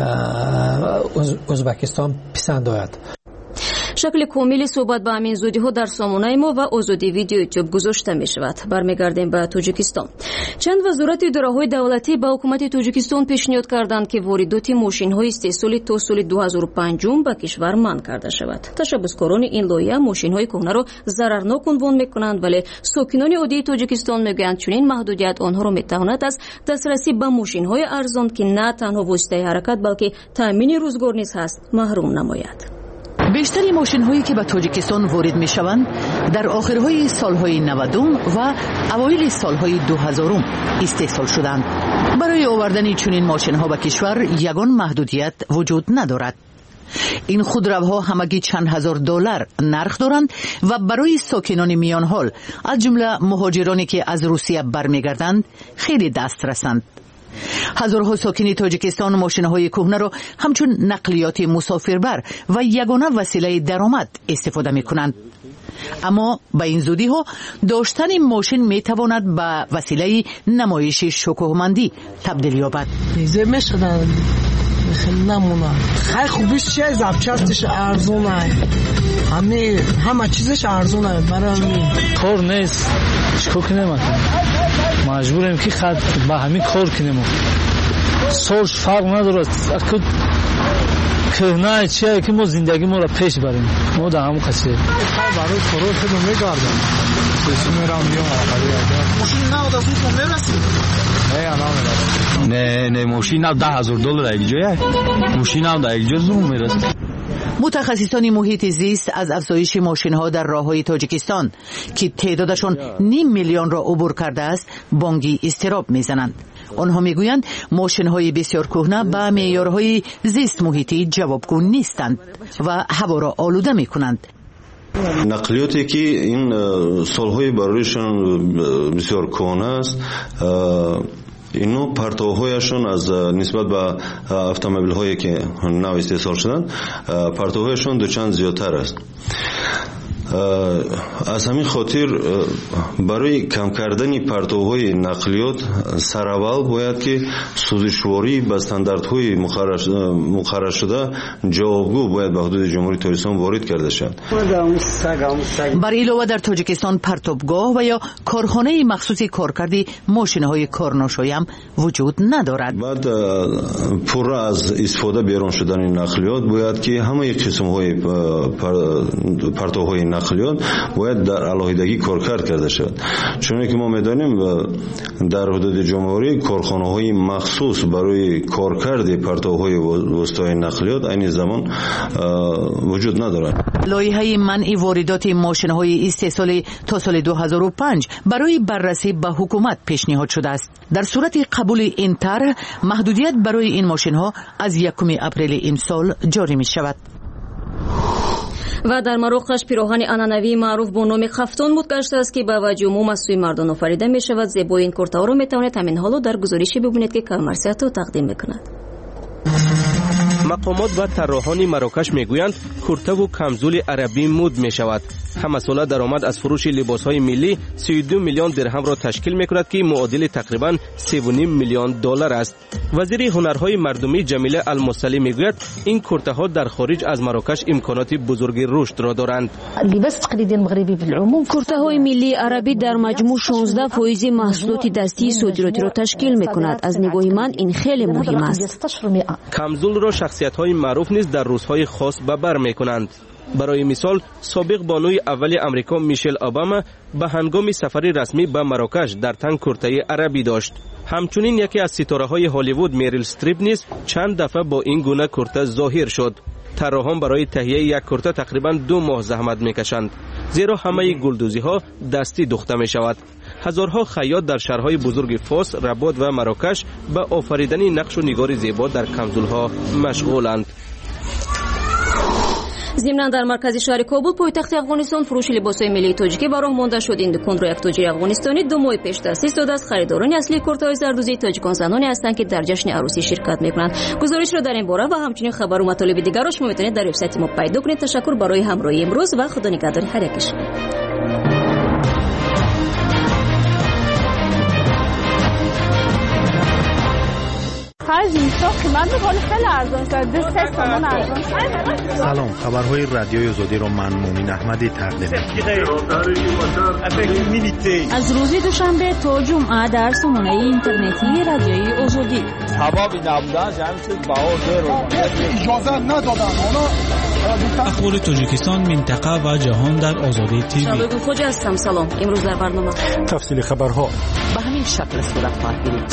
ازبکستان پسند آید. شکل کاملی صحبت با همین زودی ها در سامانه ما و آزادی ویدیو یوتیوب گذاشته می شود. برمیگردیم به تاجیکستان. چند وزارت اداره‌های دولتی به حکومت تاجیکستان پیشنهاد کردند که واردات ماشین‌های استحصالی تا سال 2005 به کشور منع کرده شود. تشبثکاران این لایحه ماشین‌های کهنه را ضررناک عنوان می‌کنند ولی ساکنان عادی تاجیکستان میگویند چنین محدودیت آنها را می‌تواند از دسترسی به ماشین‌های ارزان که نه تنها واسطه حرکت بلکه تامین روزگار نیز هست محروم نماید. بیشتری ماشین هایی که به تاجیکستان وارد می شوند در آخرهای سالهای 90 و اوایل سالهای 2000 استحصال شدند. برای آوردن چنین ماشین ها به کشور یگان محدودیت وجود ندارد. این خودروها همگی چند هزار دلار نرخ دارند و برای ساکنان میان حال از جمله مهاجرانی که از روسیه برمیگردند خیلی دسترسند. هزارها ساکن تاجیکستان ماشین‌های کهنه را همچون نقلیات مسافربر و یگانه وسیله درآمد استفاده می‌کنند. اما به این زودی‌ها داشتن این ماشین می‌تواند به وسیله نمایش شکوهمندی تبدیل یابد. خیلی نمونه خیلی خوبیش چیه زبچستش ارزونه همه چیزش ارزونه برای کار نیست چکو کنیم مجبوریم که خد به همین کار کنیم سالش فرق نداره. کهنه چیه که ما زندگی ما را پیش بریم. ما در همون خسته برای فرور خودم میگردم سیسی میرم میام آخری ماشین نه از اون میرسیم. نه ماشین نه $10,000 یک جایه. ماشین نه در یک جا زور میرسه. متخصصان محیط زیست از افزایش ماشین‌ها در راه‌های تاجیکستان که تعدادشان 500,000 را عبور کرده است بانگی اضطراب می‌زنند. آنها میگویند ماشین‌های بسیار کهنه به معیارهای زیست محیطی جوابگو نیستند و هوا را آلوده می‌کنند. نقلیاتی که این سالهای برایشان بسیار کهنه است، اینو پرتوهایشون از نسبت به اتومبیل هایی که نو استحصال شدن پرتوهایشون دوچند زیادتر است. از همین خاطر برای کم کردن پرتوهای نقلیات سراول باید که سوزشواری به استانداردهای مقرر شده جوابگو باید به حدود جمهوری تاجیکستان وارد کرده شود. بر علاوه در تاجیکستان پرتوگاه و یا کارخانه مخصوصی کارکردی ماشین‌های کارناشایی هم وجود ندارد. بعد پر از استفاده بیرون شدن این نقلیات باید که همه قسم‌های پرتوهای نقلیات باید در علاهیدگی کارکرد کرده شود، چون که ما می‌دانیم در حدود جمهوری کارخانه‌های مخصوص برای کارکرد پرتوهای وسطای نقلیات این زمان وجود ندارد. لایحه منع واردات ماشین‌های استحصالی تا سال 2005 برای بررسی به حکومت پیشنهاد شده است. در صورت قبول این طرح محدودیت برای این ماشین‌ها از 1 اپریل امسال جاری می‌شود. و در مروقش پیراهن عنعنوی معروف با نام خفتان بود گشته است که به وجه عموم از سوی مردان آفریده می شود. زیبایی این کرته ها را می توانید همین حالو در گزارشی ببینید که کارمرسیت رو تقدیم میکند. مقامات و طراحان مراکش میگویند کرته و کمزول عربی مد می شود. همه ساله درآمد از فروش لباس‌های ملی 32 میلیون درهم را تشکیل می‌کند که معادل تقریباً 3.5 میلیون دلار است. وزیر هنرهای مردمی جمیله المصلی میگوید این کرته‌ها در خارج از مراکش امکانات بزرگ رشد را دارند. لباس تقلیدی مغربی بالعموم کرته‌های ملی عربی در مجموع 16% محصولات دستی صادراتی را تشکیل می‌کند. از نگاه من این خیلی مهم است. کمزول را شخصیت‌های معروف نیز در روزهای خاص به بر می‌کنند. برای مثال سابق بانوی اول امریکا میشل اوباما به هنگام سفری رسمی به مراکش در تن کرته عربی داشت. همچنین یکی از ستاره‌های هالیوود میریل استریپ نیز چند دفعه با این گونه کرته ظاهر شد. طراحان برای تهیه یک کرته تقریباً 2 ماه زحمت میکشند، زیرا همه گلدوزی‌ها دستی دوخته میشود. هزارها خیاط در شهرهای بزرگ فاس، رباط و مراکش به آفریدن نقش و نگار زیبا در کمزول‌ها مشغولند. ضمناً در مرکز شهر کابل پایتخت افغانستان فروش لباس‌های ملی تاجیکی به راه مانده شد. این دکان را یک تاجر افغانستانی 2 ماه پیش تأسیس داده است. خریداران اصلی کرته‌های زردوزی تاجیکان زنانی هستند که در جشن عروسی شرکت می‌کنند. گزارش را در این باره و همچنین خبر و مطالب دیگر را شما می‌توانید در وبسایت ما پیدا کنید. تشکر برای همراهی امروز و خدا نگهدار هر یکشان. سلام، خبرهای رادیوی آزادی را من مومن احمدی تقدیم می‌کنم. از روز دوشنبه تا جمعه در سامانه اینترنتی رادیوی آزادی. اخبار تاجیکستان، منطقه و جهان در آزادی تیوی. شبکه خوج هستم. سلام. امروز در برنامه تفصیل خبرها به همین شکل صورت خواهد گرفت.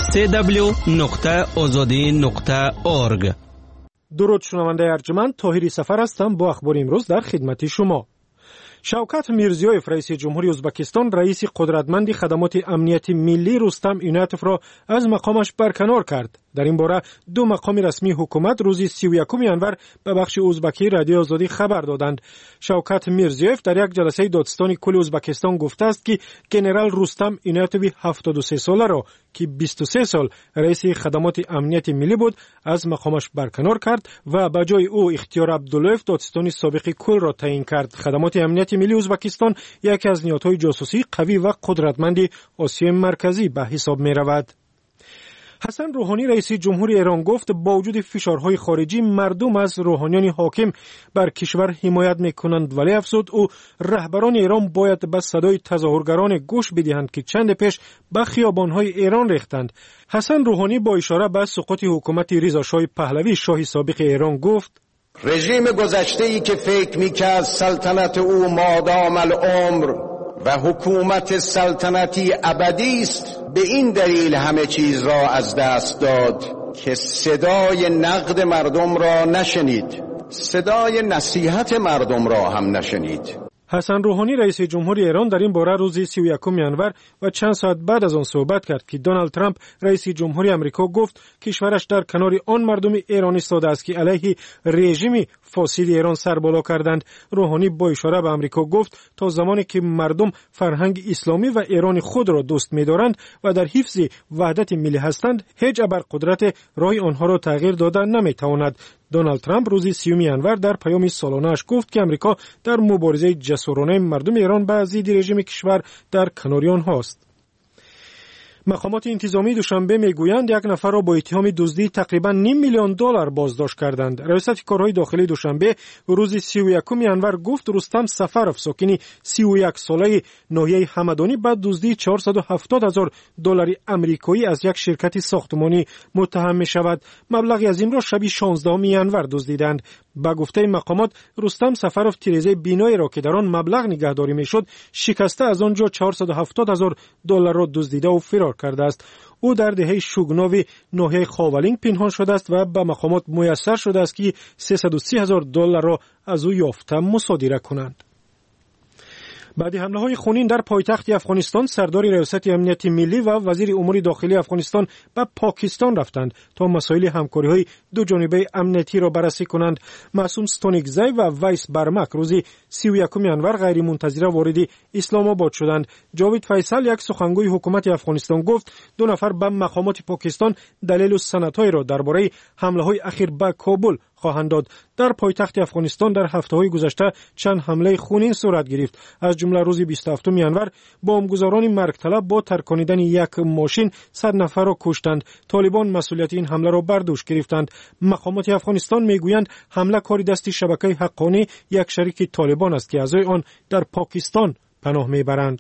www.azadi.org. درود شنونده ارجمند، طاهری سفر هستم با اخبار امروز در خدمت شما. شوکت میرزیویف رئیس جمهوری ازبکستان رئیس قدرتمند خدمات امنیتی ملی رستم ایناتوف را از مقامش برکنار کرد. در این باره 2 مقام رسمی حکومت روز 31 ژانویه به بخش ازبکی رادیو آزادی خبر دادند. شوکت میرزیویف در یک جلسه دادستان کل ازبکستان گفته است که ژنرال رستم ایناتوف 73 ساله را که 23 سال رئیس خدمات امنیتی ملی بود از مقامش برکنار کرد و به جای او اختیار عبداللهف دادستان سابق کل را تعیین کرد. خدمات امنیتی ملی ازبکستان یکی از نهادهای جاسوسی قوی و قدرتمند آسیای مرکزی به حساب می رود. حسن روحانی رئیس جمهوری ایران گفت با وجود فشارهای خارجی مردم از روحانیان حاکم بر کشور حمایت میکنند، ولی افزود او رهبران ایران باید به صدای تظاهرگران گوش بدهند که چند پیش به خیابانهای ایران ریختند. حسن روحانی با اشاره به سقوط حکومت رضا شاه پهلوی شاه سابق ایران گفت رژیم گذشته‌ای که فکر می‌کرد سلطنت او مادام العمر و حکومت سلطنتی ابدی است، به این دلیل همه چیز را از دست داد که صدای نقد مردم را نشنید، صدای نصیحت مردم را هم نشنید. حسن روحانی رئیس جمهوری ایران در این باره روز 31 ینور و چند ساعت بعد از آن صحبت کرد که دونالد ترامپ رئیس جمهوری آمریکا گفت کشورش در کنار آن مردم ایران ایستاده است که علیه رژیم فاسد ایران سر بالا کردند. روحانی با اشاره به آمریکا گفت تا زمانی که مردم فرهنگ اسلامی و ایران خود را دوست می‌دارند و در حفظ وحدت ملی هستند، هیچ ابرقدرت راه آنها را تغییر دادن نمی‌تواند. دونالد ترامپ روز 30 ینور در پیام سالانه‌اش گفت که آمریکا در مبارزه جسورانه مردم ایران با ضد رژیم کشور در کنار آنهاست. مقامات انتظامی دوشنبه میگویند یک نفر را با اتهام دزدی تقریباً $500,000 بازداشت کردند. رئیست کارهای داخلی دوشنبه روز 31 ینور گفت رستم سفرов ساکن 31 ساله ناحیه همدانی با دزدی $470,000 آمریکایی از یک شرکت ساختمانی متهم می شود. مبلغی از این را شب 16 ینور دزدیدند. با گفته مقامات رستم سفرov تیرزه بینایی را که در آن مبلغ نگهداری میشد شکسته از آنجا $470,000 را دزدیده و فرار کرده است. او در دهه شوگناو ناحیه خاولینگ پنهان شده است و به مقامات میسر شده است که $330,000 را از او یافته مصادره کنند. بعد حمله‌های خونین در پایتخت افغانستان، سردار ریاست امنیت ملی و وزیر امور داخلی افغانستان به پاکستان رفتند تا مسائل همکاری‌های دو جانبه امنیتی را بررسی کنند. معصوم ستونیکزی و ویس برمک روز 31 ینور غیر منتظره وارد اسلام آباد شدند. جاوید فیصل یک سخنگوی حکومت افغانستان گفت دو نفر به مقامات پاکستان دلیل و سندهای را درباره حمله‌های اخیر به کابل خواهند داد. در پایتخت افغانستان در هفته‌های گذشته چند حمله خونین صورت گرفت. از جمله روز 27 ینور بمبگذاران مرگ طلب با ترکاندن یک ماشین 100 نفر را کشتند. طالبان مسئولیت این حمله را بر دوش گرفتند. مقامات افغانستان میگویند حمله کار دست شبکه حقانی یک شریک طالبان است که اعضای آن در پاکستان پناه میبرند.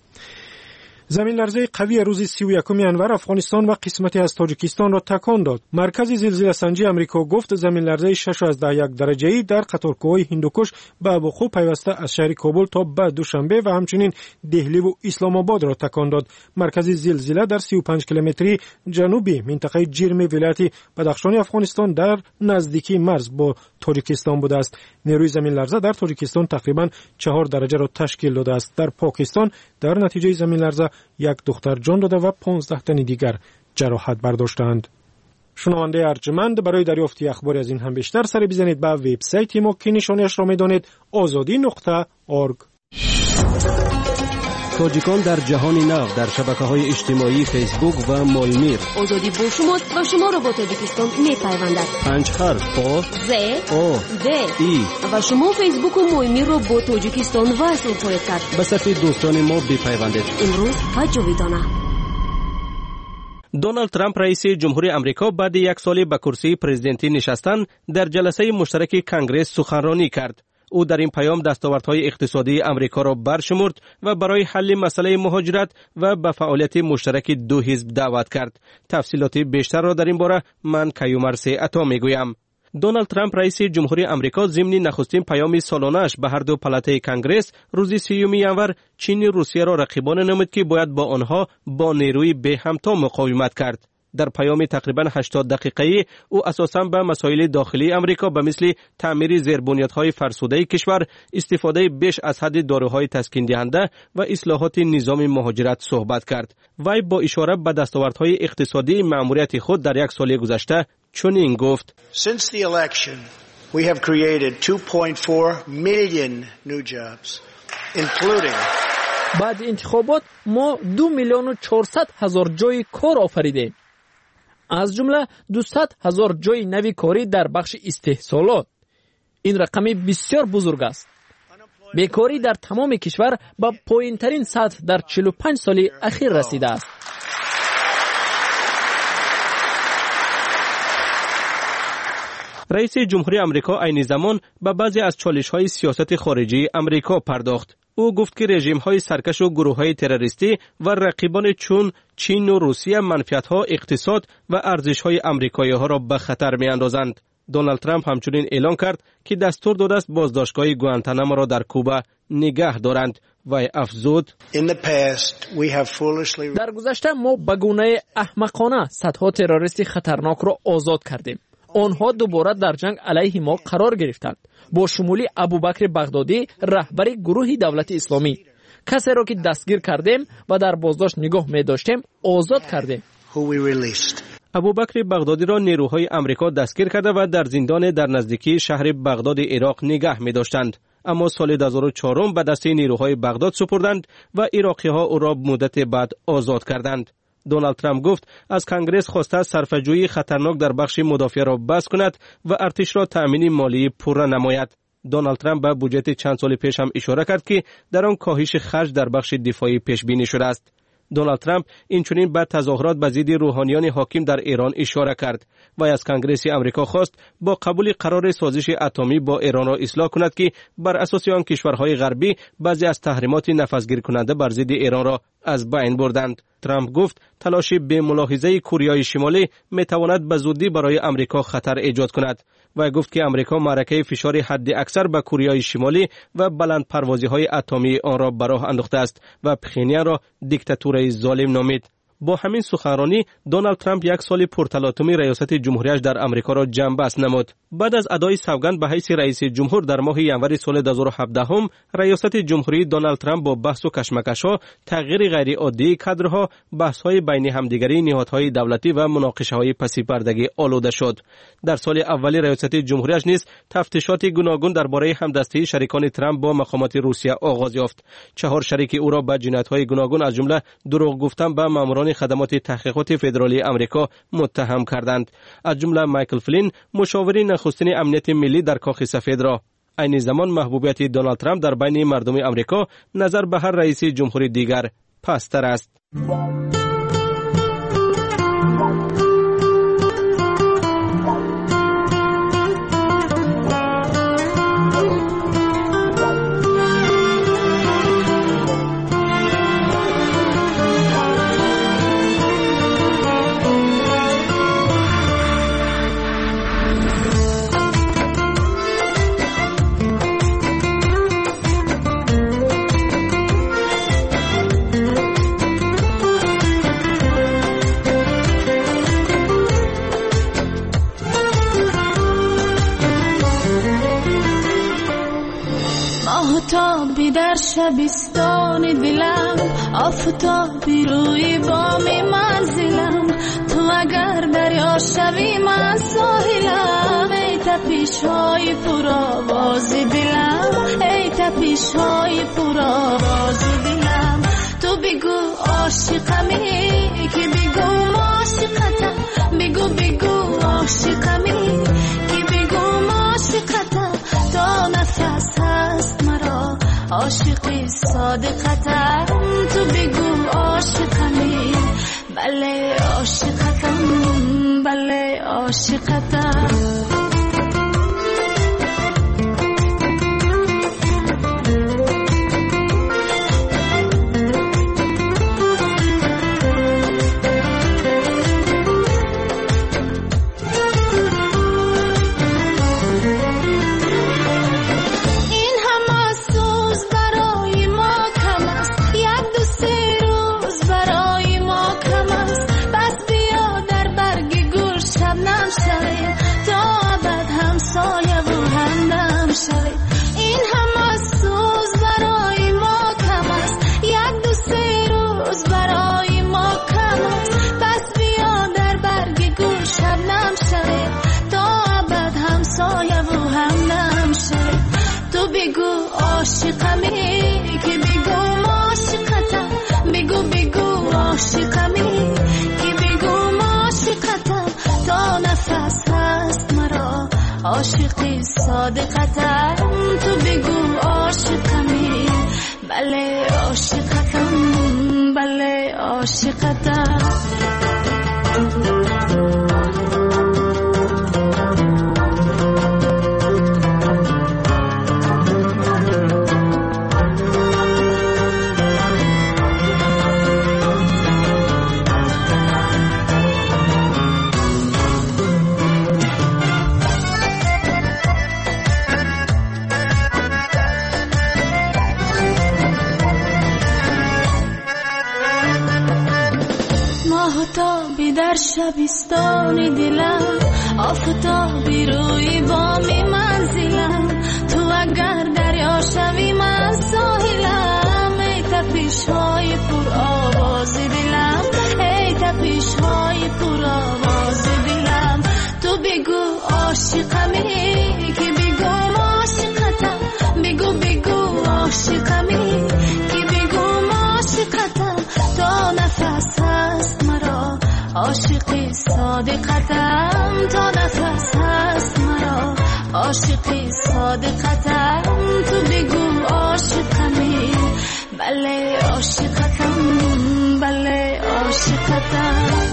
زمین لرزه قوی روز 31 ینور افغانستان و قسمتی از تاجیکستان را تکان داد. مرکز زلزله سنجی آمریکا گفت زمین لرزه 6.1 درجه‌ای در قطارکوهای هندوکش به ابوخو پیوسته از شهر کابل تا به دوشنبه و همچنین دهلی و اسلام آباد را تکان داد. مرکز زلزله در 35 کیلومتری جنوبی منطقه جرم ولایت بدخشان افغانستان در نزدیکی مرز با تاجیکستان بوده است. نیروی زمین لرزه در تاجیکستان تقریباً 4 درجه را تشکیل داده است. در پاکستان در نتیجه زمین لرزه یک دختر جان داده و 15 تن دیگر جراحت برداشتند. شنونده ارجمند، برای دریافت اخباری از این هم بیشتر سر بزنید به وبسایت ما که نشانش را می‌دانید azadi.org. تاجیکان در جهان نو در شبکه‌های اجتماعی فیسبوک و مالمیر. آزادی با شماست و شما را با تاجیکستان می‌پیوندد. 5 حرف آ ز او د ای و شما فیسبوک و مالمیر را با تاجیکستان وصل خواهید کرد. به صفحه دوستان ما بپیوندید. امروز و جاویدانه. دونالد ترامپ رئیس جمهوری آمریکا بعد یک سال به کرسی پرزیدنتی نشستن در جلسه مشترک کنگره سخنرانی کرد. او در این پیام دستاوردهای اقتصادی آمریکا را برشمرد و برای حل مسئله مهاجرت و به فعالیت مشترک دو حزب دعوت کرد. تفصیلات بیشتر را در این باره من کیومرث عطا میگویم. دونالد ترامپ رئیس جمهوری آمریکا ضمن نخستین پیام سالانه‌اش به هر دو پالاتای کنگره روز 30 ینور چین و روسیه را رقیبان نمود که باید با آنها با نیروی به همتا مقاومت کرد. در پیام تقریبا 80 دقیقه‌ای او اساساً به مسائل داخلی آمریکا به مثل تعمیر زیربنیادهای فرسوده کشور، استفاده بیش از حد داروهای تسکین دهنده و اصلاحات نظام مهاجرت صحبت کرد. وی با اشاره به دستاوردهای اقتصادی مأموریت خود در یک سال گذشته چنین گفت: Since the election we have created 2.4 million new jobs including بعد انتخابات ما 2,400,000 جای کار آفریدیم. از جمله 200,000 جای نوی کاری در بخش استحصالات. این رقم بسیار بزرگ است. بیکاری در تمام کشور به پایین‌ترین سطح در 45 سال اخیر رسیده است. رئیس جمهوری آمریکا عین زمان به بعضی از چالش‌های سیاست خارجی آمریکا پرداخت. او گفت که رژیم‌های سرکش و گروه‌های تروریستی و رقیبان چون چین و روسیه منفعت‌ها، اقتصاد و ارزش‌های آمریکایی‌ها را به خطر می‌اندازند. دونالد ترامپ همچنین اعلام کرد که دستور داده است بازداشتگاه گوانتانامو را در کوبا نگه دارند و افزود در گذشته ما به گونه احمقانه صدها تروریست خطرناک را آزاد کردیم. آنها دوباره در جنگ علیه ما قرار گرفتند، با شمولی ابوبکر بغدادی رهبر گروه دولت اسلامی. کسی را که دستگیر کردیم و در بازداشت نگاه می داشتیم آزاد کردیم. ابوبکر بغدادی را نیروهای آمریکا دستگیر کرده و در زندان در نزدیکی شهر بغداد عراق نگه می داشتند، اما سال 2004 به دست نیروهای بغداد سپردند و عراقی‌ها او را مدت بعد آزاد کردند. دونالد ترامپ گفت از کنگره خواسته صرفه‌جویی خطرناک در بخش مدافع را بس کند و ارتش را تأمین مالی پوره نماید. دونالد ترامپ به بودجت چند سال پیش هم اشاره کرد که در آن کاهش خرج در بخش دفاعی پیش بینی شده است. دونالد ترامپ اینچنین به تظاهرات به ضد روحانیان حاکم در ایران اشاره کرد و از کنگره آمریکا خواست با قبول قرار سازش اتمی با ایران را اصلاح کند که بر اساس آن کشورهای غربی بعضی از تحریمات نفذگیر کننده بر ضد ایران را از بین بردند. ترامپ گفت تلاش به ملاحظه کره شمالی میتواند به زودی برای آمریکا خطر ایجاد کند و گفت که آمریکا معرکه فشار حد اکثر به کره شمالی و بلند پروازی‌های اتمی آن را به راه انداخته است و پخینیان را دیکتاتوری ظالم نامید. با همین سخنرانی دونالد ترامپ یک سال پرتلاطم ریاست جمهوریش در آمریکا را جنببست نمود. بعد از ادای سوگند به حیث رئیس جمهور در ماه ژانویه سال 2017 ریاست جمهوری دونالد ترامپ با بحث و کشمکش‌ها، تغییر غیر عادی کادرها، بحث‌های بین همدیگری نهادهای دولتی و مناقشه‌های پس پردگی آلوده شد. در سال اول ریاست جمهوریش نیز تفتیشات گوناگون درباره همدستی شریکان ترامپ با مقامات روسیه آغاز یافت. 4 شریک او را به جنایت‌های گوناگون از جمله دروغ گفتن به ماموران خدمات تحقیقات فدرالی آمریکا متهم کردند، از جمله مایکل فلین، مشاور نخستین امنیت ملی در کاخ سفید را. عین زمان محبوبیت دونالد ترامپ در بین مردم آمریکا نظر به هر رئیس جمهوری دیگر پستر است. آفتابی در شبستان دلم، آفتابی روی بام منزلم، تو اگر دریا شوی من ساحلم، ای تپش‌های پرآواز دلم، ای تپش‌های پرآواز دلم. تو بگو عاشقمی که بگو عاشقتم، بگو عاشقمی که بگو عاشقتم، تا نفس هست مرا عاشقی صادقتم. تو بگو عاشقمی، بله عاشقتم، بله عاشقتم. عاشقمی که بگو عاشقتم، بگو عاشقمی که بگو عاشقتم، تا نفس هست مرا عاشقی صادقتم. تو بگو عاشقمی، بله عاشقتم، بله عاشقتم. شبستان دلم آفتابی روی بامی منزلم تو اگر دریا شوی من ساحلم ای تپش های پر آواز دلم ای تپش های پر آواز دلم تو بگو عاشقمی که بگم عاشقتم بگو بگو عاشقمی که بگم عاشقتم تا نفس هست مرا عاشقی صادقتم تا نفس هست مرا عاشقی صادقتم تو بگو عاشقمی بله عاشقتم بله عاشقتم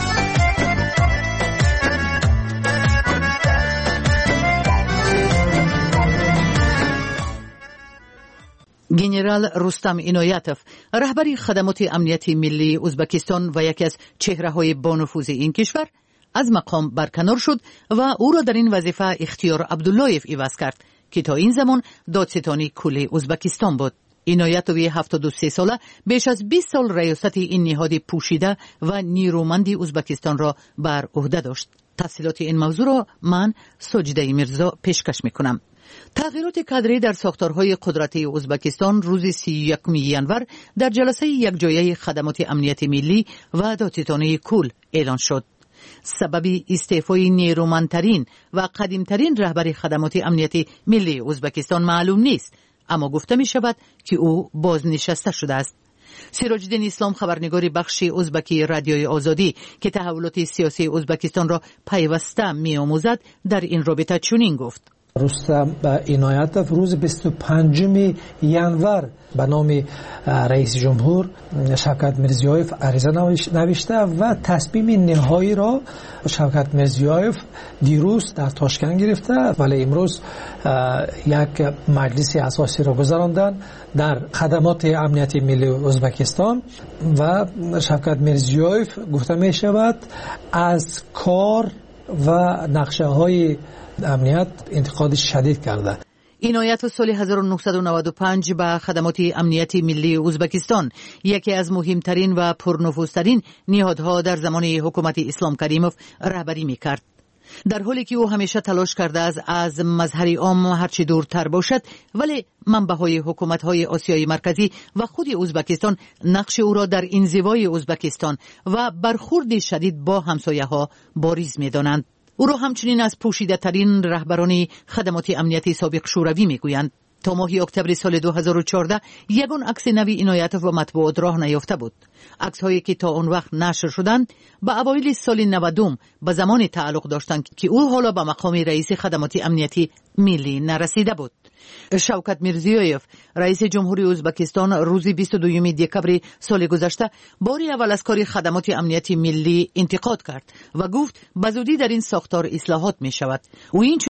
گنرال رستم اینایتوف رهبری خدمات امنیتی ملی ازبکستان و یکی از چهره‌های بانفوذ این کشور از مقام برکنار شد و او را در این وظیفه اختیار عبداللهیف عوض کرد که تا این زمان دادستانی کل ازبکستان بود. اینایتوف 73 ساله بیش از 20 سال ریاست این نهاد پوشیده و نیرومند ازبکستان را بر عهده داشت. تفصیلات این موضوع را من سجده میرزا پیشکش میکنم. تغییرات کادری در ساختارهای قدرتی ازبکستان روز 31 ژانویه در جلسه یکجایی خدمات امنیت ملی و دادستانی کل اعلان شد. سبب استعفای نیرومندترین و قدیمترین رهبر خدمات امنیت ملی ازبکستان معلوم نیست، اما گفته می شود که او بازنشسته شده است. سراج الدین اسلام خبرنگار بخش ازبکی رادیوی آزادی که تحولات سیاسی ازبکستان را پیوسته می آموزد در این رابطه چنین گفت: رستم اینایتوف روز 25 ژانویه به نام رئیس جمهور شوکت میرزیویف عریضه نوشته و تصمیم نهایی را شوکت میرزیویف دیروز در تاشکند گرفته، ولی امروز یک مجلس اساسی را گذراندن در خدمات امنیتی ملی ازبکستان و شوکت میرزیویف گفته می شود از کار و نقشه های امنیت انتقاد شدید کرده. اینایتوف سال 1995 به خدمات امنیتی ملی ازبکستان یکی از مهمترین و پرنفوذترین نهادها در زمان حکومت اسلام کریموف رهبری میکرد. در حالی که او همیشه تلاش کرده است از مظهر عام هرچی دورتر باشد، ولی منبع‌های حکومت‌های آسیای مرکزی و خود ازبکستان نقش او را در انزوای ازبکستان و برخورد شدید با همسایه‌ها بارز می‌دانند. او را همچنین از پوشیده ترین رهبران خدمات امنیتی سابق شوروی میگویند. تا ماه اکتبر سال 2014 یگان عکس نوی اینایتوف به مطبوعات راه نیافته بود. عکس‌هایی که تا آن وقت نشر شدند به اوایل سال 90 به زمان تعلق داشتند که او حالا به مقام رئیس خدمات امنیتی ملی نرسیده بود. شوکت میرزیویف رئیس جمهوری ازبکستان روز 22 دکبر سال گذشته باری اول از کار خدمات امنیتی ملی انتقاد کرد و گفت به زودی در این ساختار اصلاحات می شود. و این